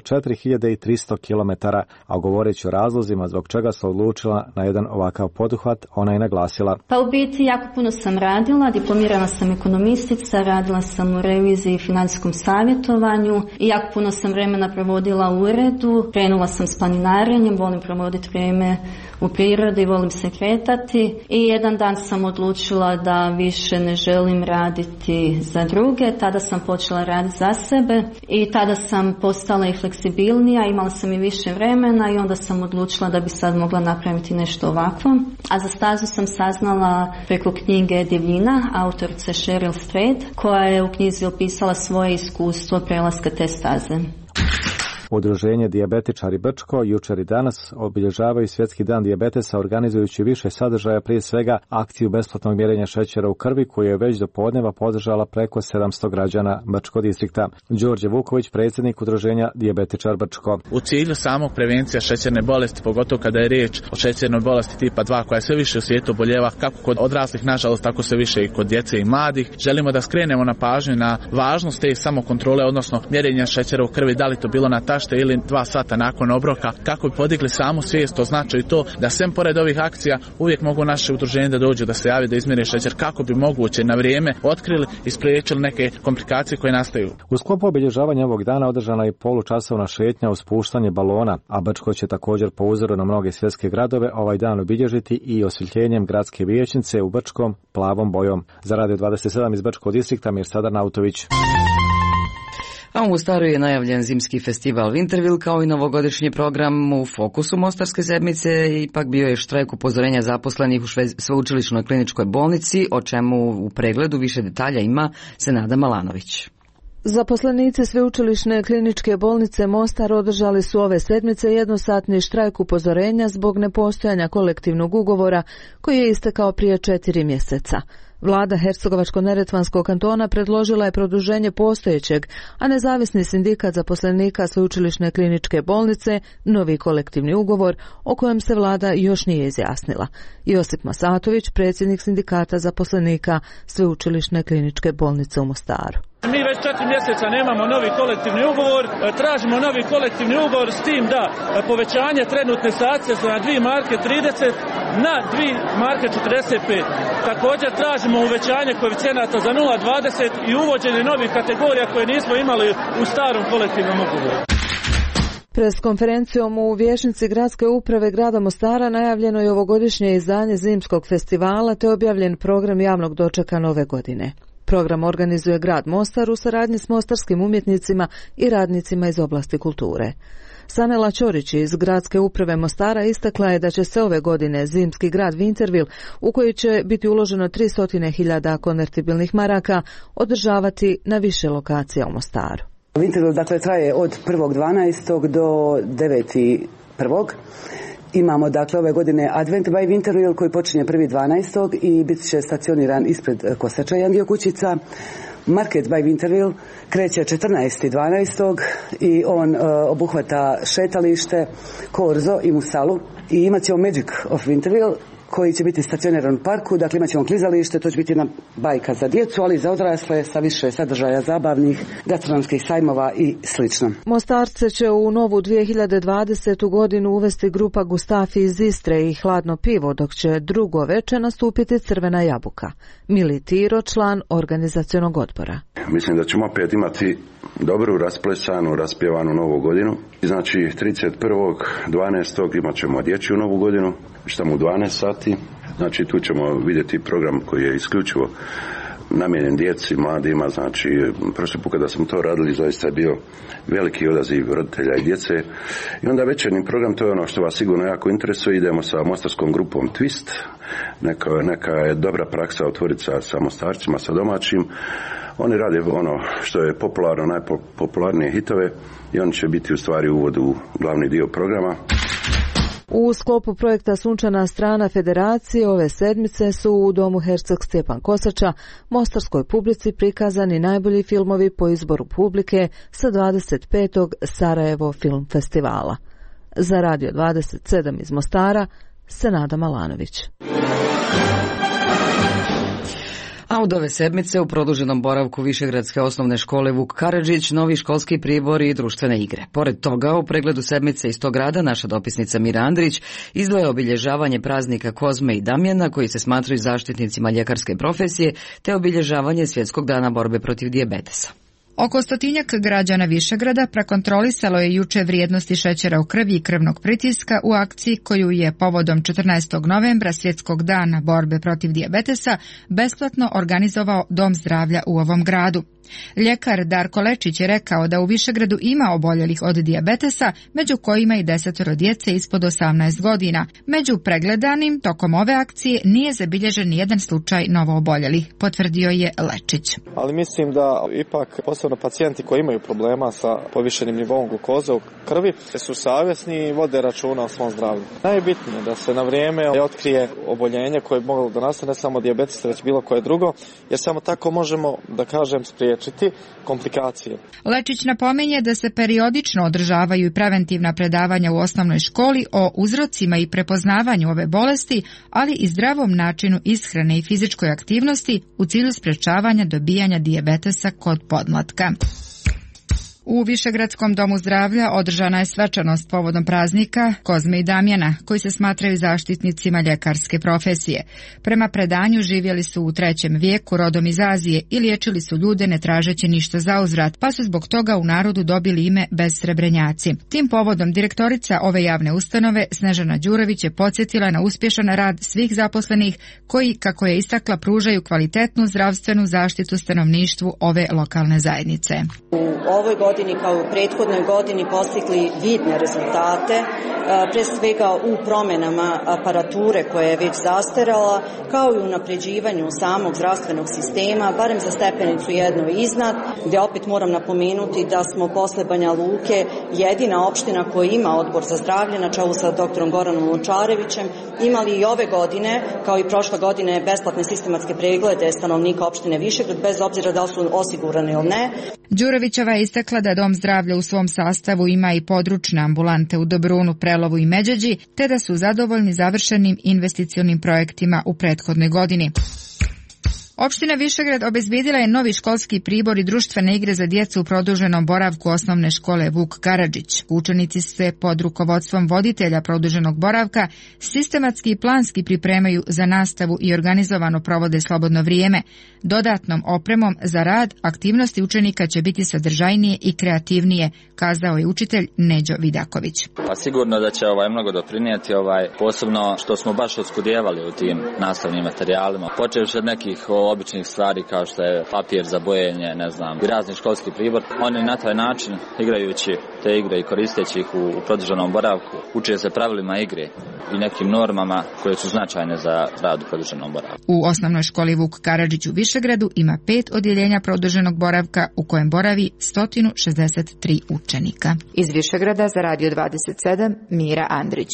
4300 km, a govoreći o razlozima zbog čega se odlučila na jedan ovakav poduhvat, ona je naglasila. Pa u biti jako puno sam radila, diplomirana sam ekonomistica, radila sam u reviziji i financijskom savjetovanju i jako puno sam vremena provodila u uredu. Krenula sam s planinarenjem, volim provoditi vrijeme u prirodi, volim se kretati i jedan dan sam odlučila da više ne želim raditi za druge. Tada sam počela raditi za sebe i tada sam postala i fleksibilnija, imala sam i više vremena i onda sam odlučila da bi sad mogla napraviti nešto ovako. A za stazu sam saznala preko knjige Divljina, autorice Sheryl Strayed, koja je u knjizi opisala svoje iskustvo prelaska te staze. Udruženje Dijabetičari Brčko jučer i danas obilježavaju Svjetski dan dijabetesa organizujući više sadržaja, prije svega akciju besplatnog mjerenja šećera u krvi koju je već do podneva podržala preko 700 građana Brčko distrikta. Đorđe Vuković, predsjednik Udruženja Dijabetičar Brčko. U cilju samog prevencija šećerne bolesti, pogotovo kada je riječ o šećernoj bolesti tipa 2 koja sve više u svijetu oboljeva kako kod odraslih, nažalost, tako sve više i kod djece i mladih, želimo da skrenemo na pažnju na važnost te samokontrole, odnosno mjerenja šećera u krvi, da li to bilo na tašte ili 2 sata nakon obroka, kako bi podigli samu svijest o značaju to da sem pored ovih akcija uvijek mogu naše udruženje da dođu, da se jave, da izmjere šećer kako bi moguće na vrijeme otkrili i spriječili neke komplikacije koje nastaju. U sklopu obilježavanja ovog dana održana je polučasovna šetnja uz spuštanje balona, a Brčko će također po uzoru na mnoge svjetske gradove ovaj dan obilježiti i osvjetljenjem gradske vijećnice u Brčkom plavom bojom. Za Radio 27 iz Brčkog distrikta Mirsad Arnautović. A u Mostaru je najavljen zimski festival Winterville kao i novogodišnji program. U fokusu Mostarske sedmice ipak bio je štrajk upozorenja zaposlenih u Sveučilišnoj kliničkoj bolnici, o čemu u pregledu više detalja ima Senada Malanović. Zaposlenici Sveučilišne kliničke bolnice Mostar održali su ove sedmice jednosatni štrajk upozorenja zbog nepostojanja kolektivnog ugovora koji je istekao prije 4 mjeseca. Vlada Hercegovačko-neretvanskog kantona predložila je produženje postojećeg, a nezavisni sindikat zaposlenika Sveučilišne kliničke bolnice novi kolektivni ugovor o kojem se vlada još nije izjasnila. Josip Masatović, predsjednik sindikata zaposlenika Sveučilišne kliničke bolnice u Mostaru. Mi već 4 mjeseca nemamo novi kolektivni ugovor, tražimo novi kolektivni ugovor s tim da povećanje trenutne satnice na 2 marke 30 na 2 marke 45. Također tražimo uvećanje koeficijenata za 0,20 i uvođenje novih kategorija koje nismo imali u starom kolektivnom ugovoru. Pres konferencijom u vijećnici gradske uprave grada Mostara najavljeno je ovogodišnje izdanje zimskog festivala te objavljen program javnog dočeka nove godine. Program organizuje grad Mostar u saradnji s mostarskim umjetnicima i radnicima iz oblasti kulture. Sanela Ćorić iz gradske uprave Mostara istakla je da će se ove godine zimski grad Winterville, u koji će biti uloženo 300.000 konvertibilnih maraka, održavati na više lokacija u Mostaru. Winterville dakle traje od 1.12. do 9.1. Imamo dakle ove godine Advent by Winterville koji počinje 1.12. i bit će stacioniran ispred Kosača jedan dio kućica. Market by Winterville kreće 14.12. i on obuhvata šetalište, korzo i musalu i imat ćemo Magic of Winterville koji će biti stacioniran u parku, dakle imat ćemo klizalište, to će biti jedna bajka za djecu, ali i za odrasle sa više sadržaja zabavnih, gastronomskih sajmova i slično. Mostarce će u novu 2020. godinu uvesti grupa Gustafi iz Istre i hladno pivo, dok će drugo veče nastupiti Crvena jabuka. Mili Tiro, član organizacionog odbora. Mislim da ćemo opet imati dobru, rasplesanu, raspjevanu novu godinu. Znači 31.12. imat ćemo dječju novu godinu, štamo u 12 sati. Znači tu ćemo vidjeti program koji je isključivo namijenjen djeci, mladima. Znači prošli put kada smo to radili zaista je bio veliki odaziv roditelja i djece. I onda večernji program, to je ono što vas sigurno jako interesuje, idemo sa mostarskom grupom Twist. Neka je dobra praksa otvoriti sa mostarcima, sa domaćim. Oni rade ono što je popularno, najpopularnije hitove i oni će biti u stvari uvod u glavni dio programa. U sklopu projekta Sunčana strana Federacije ove sedmice su u Domu Herceg Stjepan Kosača mostarskoj publici prikazani najbolji filmovi po izboru publike sa 25. Sarajevo film festivala. Za Radio 27 iz Mostara, Senada Malanović. A od ove sedmice u produženom boravku Višegradske osnovne škole Vuk Karadžić novi školski pribor i društvene igre. Pored toga, u pregledu sedmice iz tog grada naša dopisnica Mira Andrić izdvaja obilježavanje praznika Kozme i Damjana koji se smatraju zaštitnicima ljekarske profesije te obilježavanje Svjetskog dana borbe protiv dijabetesa. Oko 100-njak građana Višegrada prekontrolisalo je juče vrijednosti šećera u krvi i krvnog pritiska u akciji koju je povodom 14. novembra Svjetskog dana borbe protiv dijabetesa besplatno organizovao Dom zdravlja u ovom gradu. Ljekar Darko Lečić je rekao da u Višegradu ima oboljelih od dijabetesa, među kojima i 10 djece ispod 18 godina. Među pregledanim tokom ove akcije nije zabilježen nijedan slučaj novooboljelih, potvrdio je Lečić. Ali mislim da ipak posebno pacijenti koji imaju problema sa povišenim nivoom glukoze u krvi su savjesni i vode računa o svom zdravlju. Najbitnije je da se na vrijeme otkrije oboljenje koje bi moglo da nastane, ne samo dijabetes, već bilo koje drugo, jer samo tako možemo, da kažem, spriječiti komplikacije. Lečić napominje da se periodično održavaju i preventivna predavanja u osnovnoj školi o uzrocima i prepoznavanju ove bolesti, ali i zdravom načinu ishrane i fizičkoj aktivnosti u cilju sprečavanja dobijanja dijabetesa kod podmlatka. U Višegradskom domu zdravlja održana je svečanost povodom praznika Kozme i Damjana, koji se smatraju zaštitnicima ljekarske profesije. Prema predanju živjeli su u 3. vijeku rodom iz Azije i liječili su ljude ne tražeći ništa zauzvrat, pa su zbog toga u narodu dobili ime Bezsrebrenjaci. Tim povodom direktorica ove javne ustanove Snežana Đurović je podsjetila na uspješan rad svih zaposlenih koji, kako je istakla, pružaju kvalitetnu zdravstvenu zaštitu stanovništvu ove lokalne zajednice. U ovoj godini kao u prethodnoj godini postigli vidne rezultate, pre svega u promjenama aparature koja je već zastarala, kao i u unapređivanju samog zdravstvenog sistema, barem za stepenicu jedno iznad, gdje opet moram napomenuti da smo posle Banja Luke jedina opština koja ima odbor za zdravlje na čelu sa doktorom Goranom Lončarevićem, imali i ove godine, kao i prošle godine, besplatne sistematske preglede stanovnika opštine Višegrad, bez obzira da li su osigurani ili ne. Đurovićeva je istakla da Dom zdravlja u svom sastavu ima i područne ambulante u Dobrunu, Prelovu i Međeđi, te da su zadovoljni završenim investicionim projektima u prethodnoj godini. Opština Višegrad obezbedila je novi školski pribor i društvene igre za djecu u produženom boravku osnovne škole Vuk Karadžić. Učenici se pod rukovodstvom voditelja produženog boravka sistematski i planski pripremaju za nastavu i organizovano provode slobodno vrijeme. Dodatnom opremom za rad aktivnosti učenika će biti sadržajnije i kreativnije, kazao je učitelj Neđo Vidaković. Pa sigurno da će mnogo doprinijeti, posebno što smo baš oskudijevali u tim nastavnim materijalima. Počevši od nekih običnih stvari kao što je papir za bojenje, i razni školski pribor. Oni na taj način, igrajući te igre i koristeći ih u produženom boravku, uče se pravilima igre i nekim normama koje su značajne za rad u produženom boravku. U osnovnoj školi Vuk Karadžić u Višegradu ima 5 odjeljenja produženog boravka u kojem boravi 163 učenika. Iz Višegrada za Radio 27 Mira Andrić.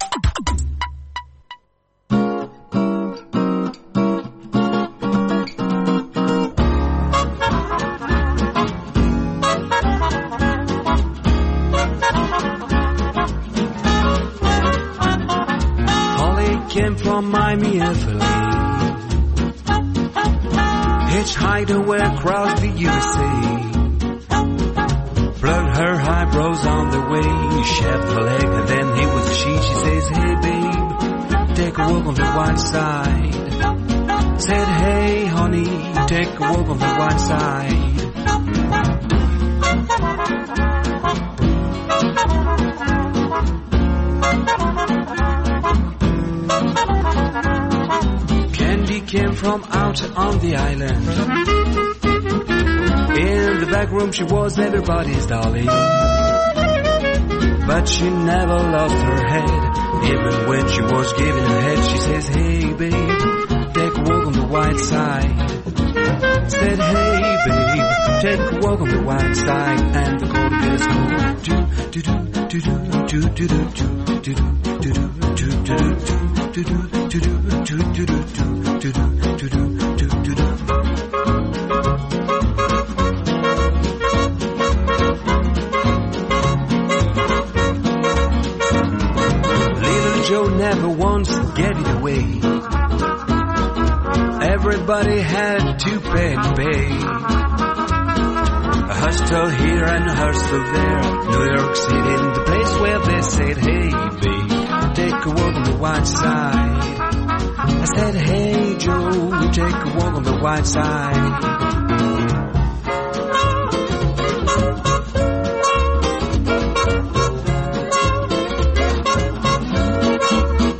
Came from Miami, FLA, hitchhiked away across the USA, blurred her eyebrows on the way, shaved her leg, and then he was she says, hey babe, take a walk on the white side, said, hey honey, take a walk on the white side. Candy came from out on the island. In the back room she was everybody's darling, but she never lost her head. Even when she was giving her head, she says, hey babe, take a walk on the white side. Said, hey babe, take a walk on the white side. And the chorus goes, do do do do do do do do do do do do do. Little Joe never once gave it away. Everybody had to pay. A hostel here and a hostel there. New York City, the place where they said, hey babe, take a walk on the white side. I said, hey Joe, take a walk on the white side.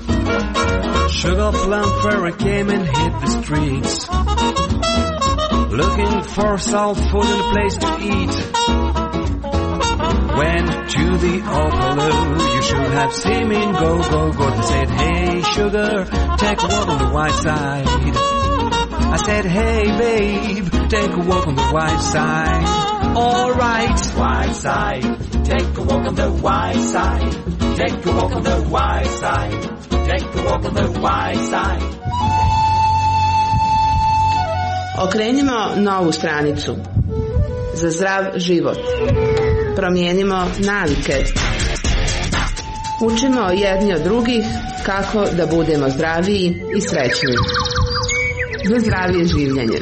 Sugar Plum Fairy came and hit the streets. looking for salt food and a place to eat. Went to the Opaloo, you should have seen me go. They said, hey sugar, take a walk on the white side. I said, hey babe, take a walk on the white side. Alright, white side, take a walk on the white side. Take a walk on the white side. Take a walk on the white side. Okrenimo novu stranicu. Za zdrav život. Promijenimo navike. Učimo jedni od drugih kako da budemo zdraviji i srećni. Za zdravije življenje.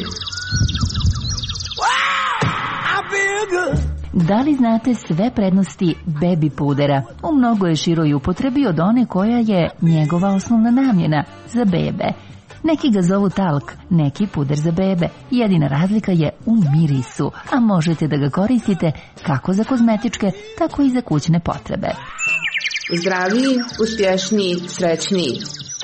Da li znate sve prednosti bebi pudera? U mnogo je široj upotrebi od one koja je njegova osnovna namjena za bebe. Neki ga zovu talk, neki puder za bebe. Jedina razlika je u mirisu, a možete da ga koristite kako za kozmetičke, tako i za kućne potrebe. Zdraviji, uspješniji, srećniji.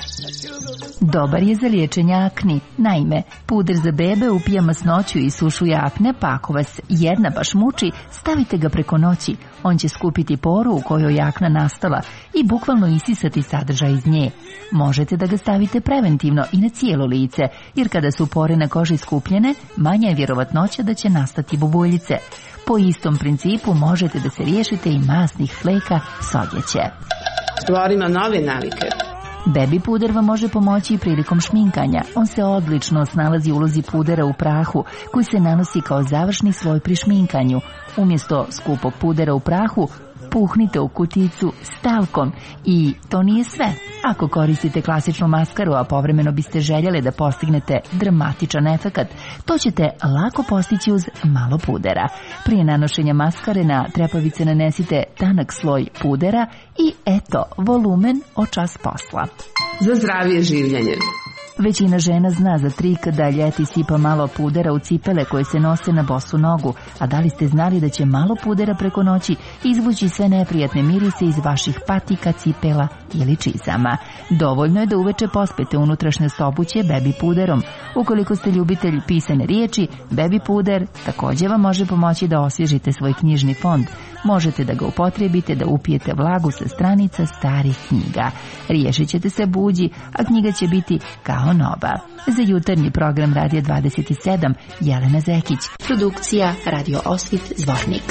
Dobar je za liječenje akni. Naime, puder za bebe upija masnoću i sušuje akne, pa ako vas jedna baš muči, stavite ga preko noći. On će skupiti poru u kojoj je akna nastala i bukvalno isisati sadržaj iz nje. Možete da ga stavite preventivno i na cijelo lice, jer kada su pore na koži skupljene, manja je vjerovatnoća da će nastati bubuljice. Po istom principu možete da se riješite i masnih fleka s odjeće. Stvorimo nove navike. Bebi puder vam može pomoći i prilikom šminkanja. On se odlično snalazi u ulozi pudera u prahu, koji se nanosi kao završni sloj pri šminkanju. Umjesto skupog pudera u prahu, puhnite u kuticu s talkom. I to nije sve. Ako koristite klasičnu maskaru, a povremeno biste željeli da postignete dramatičan efekat, to ćete lako postići uz malo pudera. Prije nanošenja maskare na trepavice nanesite tanak sloj pudera i eto, volumen od čas posla. Za zdravije življenje. Većina žena zna za trik da ljeti sipa malo pudera u cipele koje se nose na bosu nogu, a da li ste znali da će malo pudera preko noći izvući sve neprijatne mirise iz vaših patika, cipela ili čizama? Dovoljno je da uveče pospete unutrašnjost obuće bebi puderom. Ukoliko ste ljubitelj pisane riječi, bebi puder također vam može pomoći da osvježite svoj knjižni fond. Možete da ga upotrijebite da upijete vlagu sa stranica starih knjiga. Riješit ćete se buđi, a knjiga će biti kao nova. Za jutarnji program Radija 27, Jelena Zekić. Produkcija Radio Osvit Zvornik.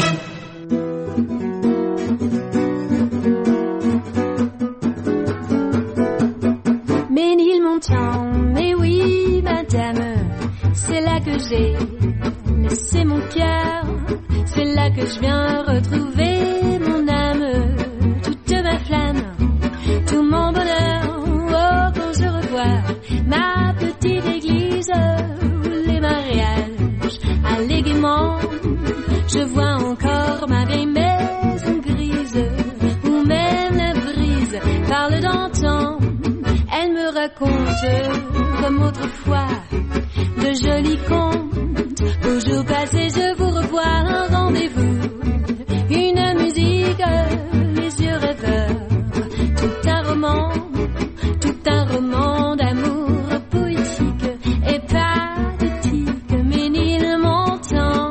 Ménilmontant, mais oui, madame, c'est là que j'ai laissé mon cœur, c'est là que je viens retrouver mon âme, toute ma flamme, tout mon bonheur. Oh, quand je revois ma petite église, les mariages alléguement, je vois encore ma vieille maison grise, où même la brise parle d'antan. Elle me raconte, comme autrefois, de jolis contes. Au jour passé, je vous revois un rendez-vous, une musique, les yeux rêveurs, tout un roman d'amour poétique et pathétique, Ménilmontant.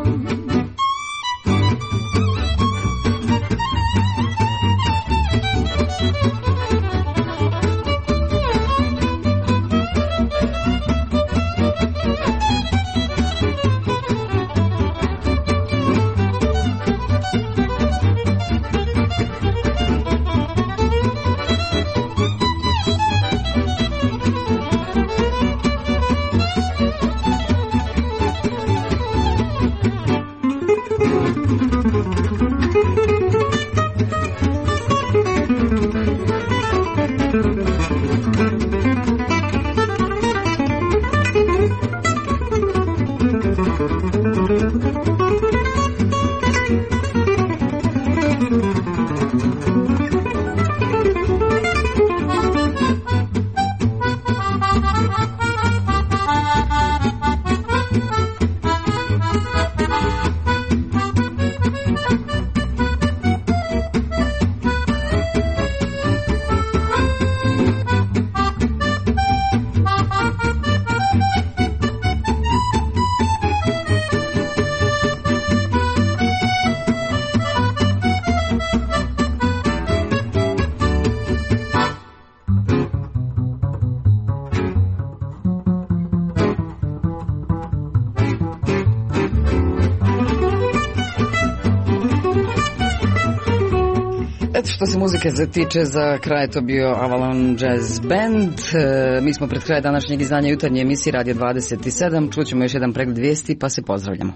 Eto, što se muzike tiče, za kraj to bio Avalon Jazz Band. Mi smo pred kraj današnjeg izdanja jutarnje emisije Radio 27. Čućemo još jedan pregled vijesti, pa se pozdravljamo.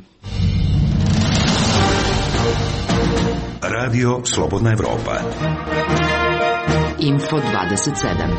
Radio Slobodna Evropa. Info 27.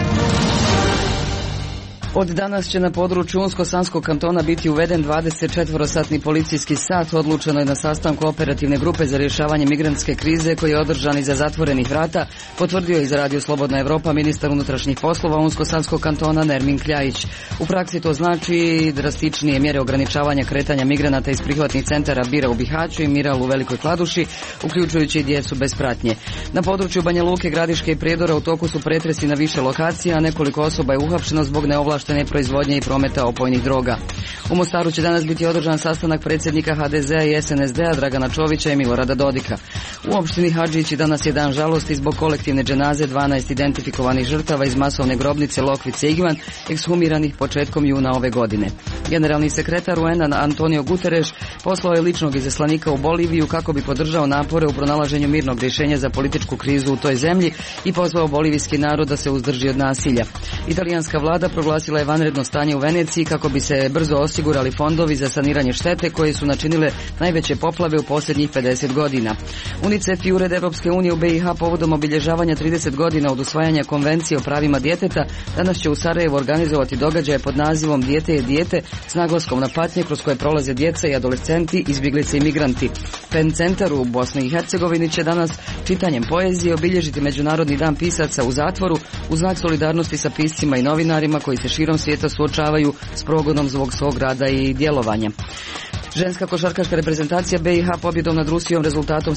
Od danas će na području Unsko-Sanskog kantona biti uveden 24-satni policijski sat. Odlučeno je na sastanku operativne grupe za rješavanje migrantske krize koji je održan iza zatvorenih vrata, potvrdio je za Radio Slobodna Evropa ministar unutrašnjih poslova Unsko-Sanskog kantona Nermin Kljajić. U praksi to znači drastičnije mjere ograničavanja kretanja migranata iz prihvatnih centara Bira u Bihaću i Miral u Velikoj Kladuši, uključujući i djecu bez pratnje. Na području Banja Luke, Gradiške i Prijedora u toku su pretresi na više lokacija, a nekoliko osoba je uhapšeno zbog neovlaštene proizvodnje i prometa opojnih droga. U Mostaru će danas biti održan sastanak predsjednika HDZ-a i SNSD-a Dragana Čovića i Milorada Dodika. U opštini Hadžići danas je dan žalosti zbog kolektivne dženaze 12 identifikovanih žrtava iz masovne grobnice Lokvice Igman, ekshumiranih početkom juna ove godine. Generalni sekretar UN-a Antonio Guterres poslao je ličnog izaslanika u Boliviju kako bi podržao napore u pronalaženju mirnog rješenja za političku krizu u toj zemlji i pozvao bolivijski narod da se uzdrži od nasilja. Italijanska vlada proglasila je vanredno stanje u Veneciji kako bi se brzo osigurali fondovi za saniranje štete koje su načinile najveće poplave u posljednjih 50 godina. UNICEF i Ured Europske unije u BiH povodom obilježavanja 30 godina od usvajanja Konvencije o pravima djeteta danas će u Sarajevu organizovati događaje pod nazivom Dijete je dijete s naglaskom na patnje kroz koje prolaze djeca i adolescenti, izbjeglice i migranti. PEN centar u Bosni i Hercegovini će danas čitanjem poezije obilježiti Međunarodni dan pisaca u zatvoru u znak solidarnosti sa piscima i novinarima koji se širom svijeta suočavaju s progonom zbog svog rada i djelovanja. Ženska košarkaška reprezentacija BiH pobjedom nad Rusijom rezultatom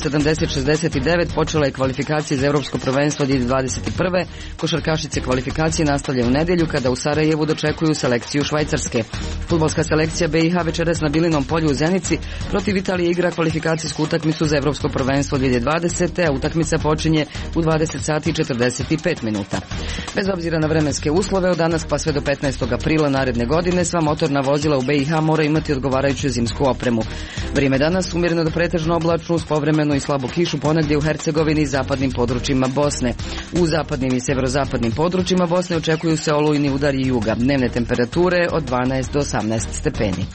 70-69 počela je kvalifikacije za Europsko prvenstvo 2021. Košarkašice kvalifikacije nastavljaju u nedjelju kada u Sarajevu dočekuju selekciju Švajcarske. Fudbalska selekcija BiH večeras na Bilinom polju u Zenici protiv Italije igra kvalifikacijsku utakmicu za Europsko prvenstvo 2020. a utakmica počinje u 20 sati i 45 minuta. Bez obzira na vremenske uslove, od danas pa sve do 15. aprila naredne godine sva motorna vozila u BiH mora imati odgovarajuću zimsku opremu. Vrijeme danas umjereno do pretežno oblačno uz povremenu i slabu kišu ponegdje u Hercegovini i zapadnim područjima Bosne. U zapadnim i sjeverozapadnim područjima Bosne očekuju se olujni udari juga. Dnevne temperature od 12 do 18 stepeni.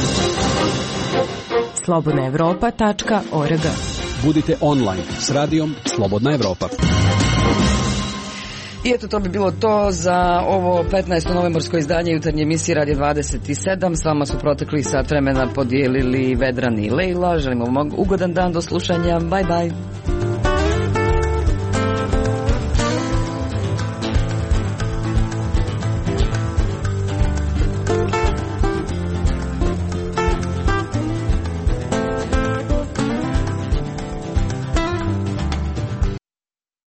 slobodnaevropa.org. Budite online s radijom Slobodna Evropa. I eto, to bi bilo to za ovo 15. novembarsko izdanje jutarnje emisije Radio 27. S vama su protekli sat vremena podijelili Vedran i Lejla. Želimo vam ugodan dan, do slušanja. Bye bye.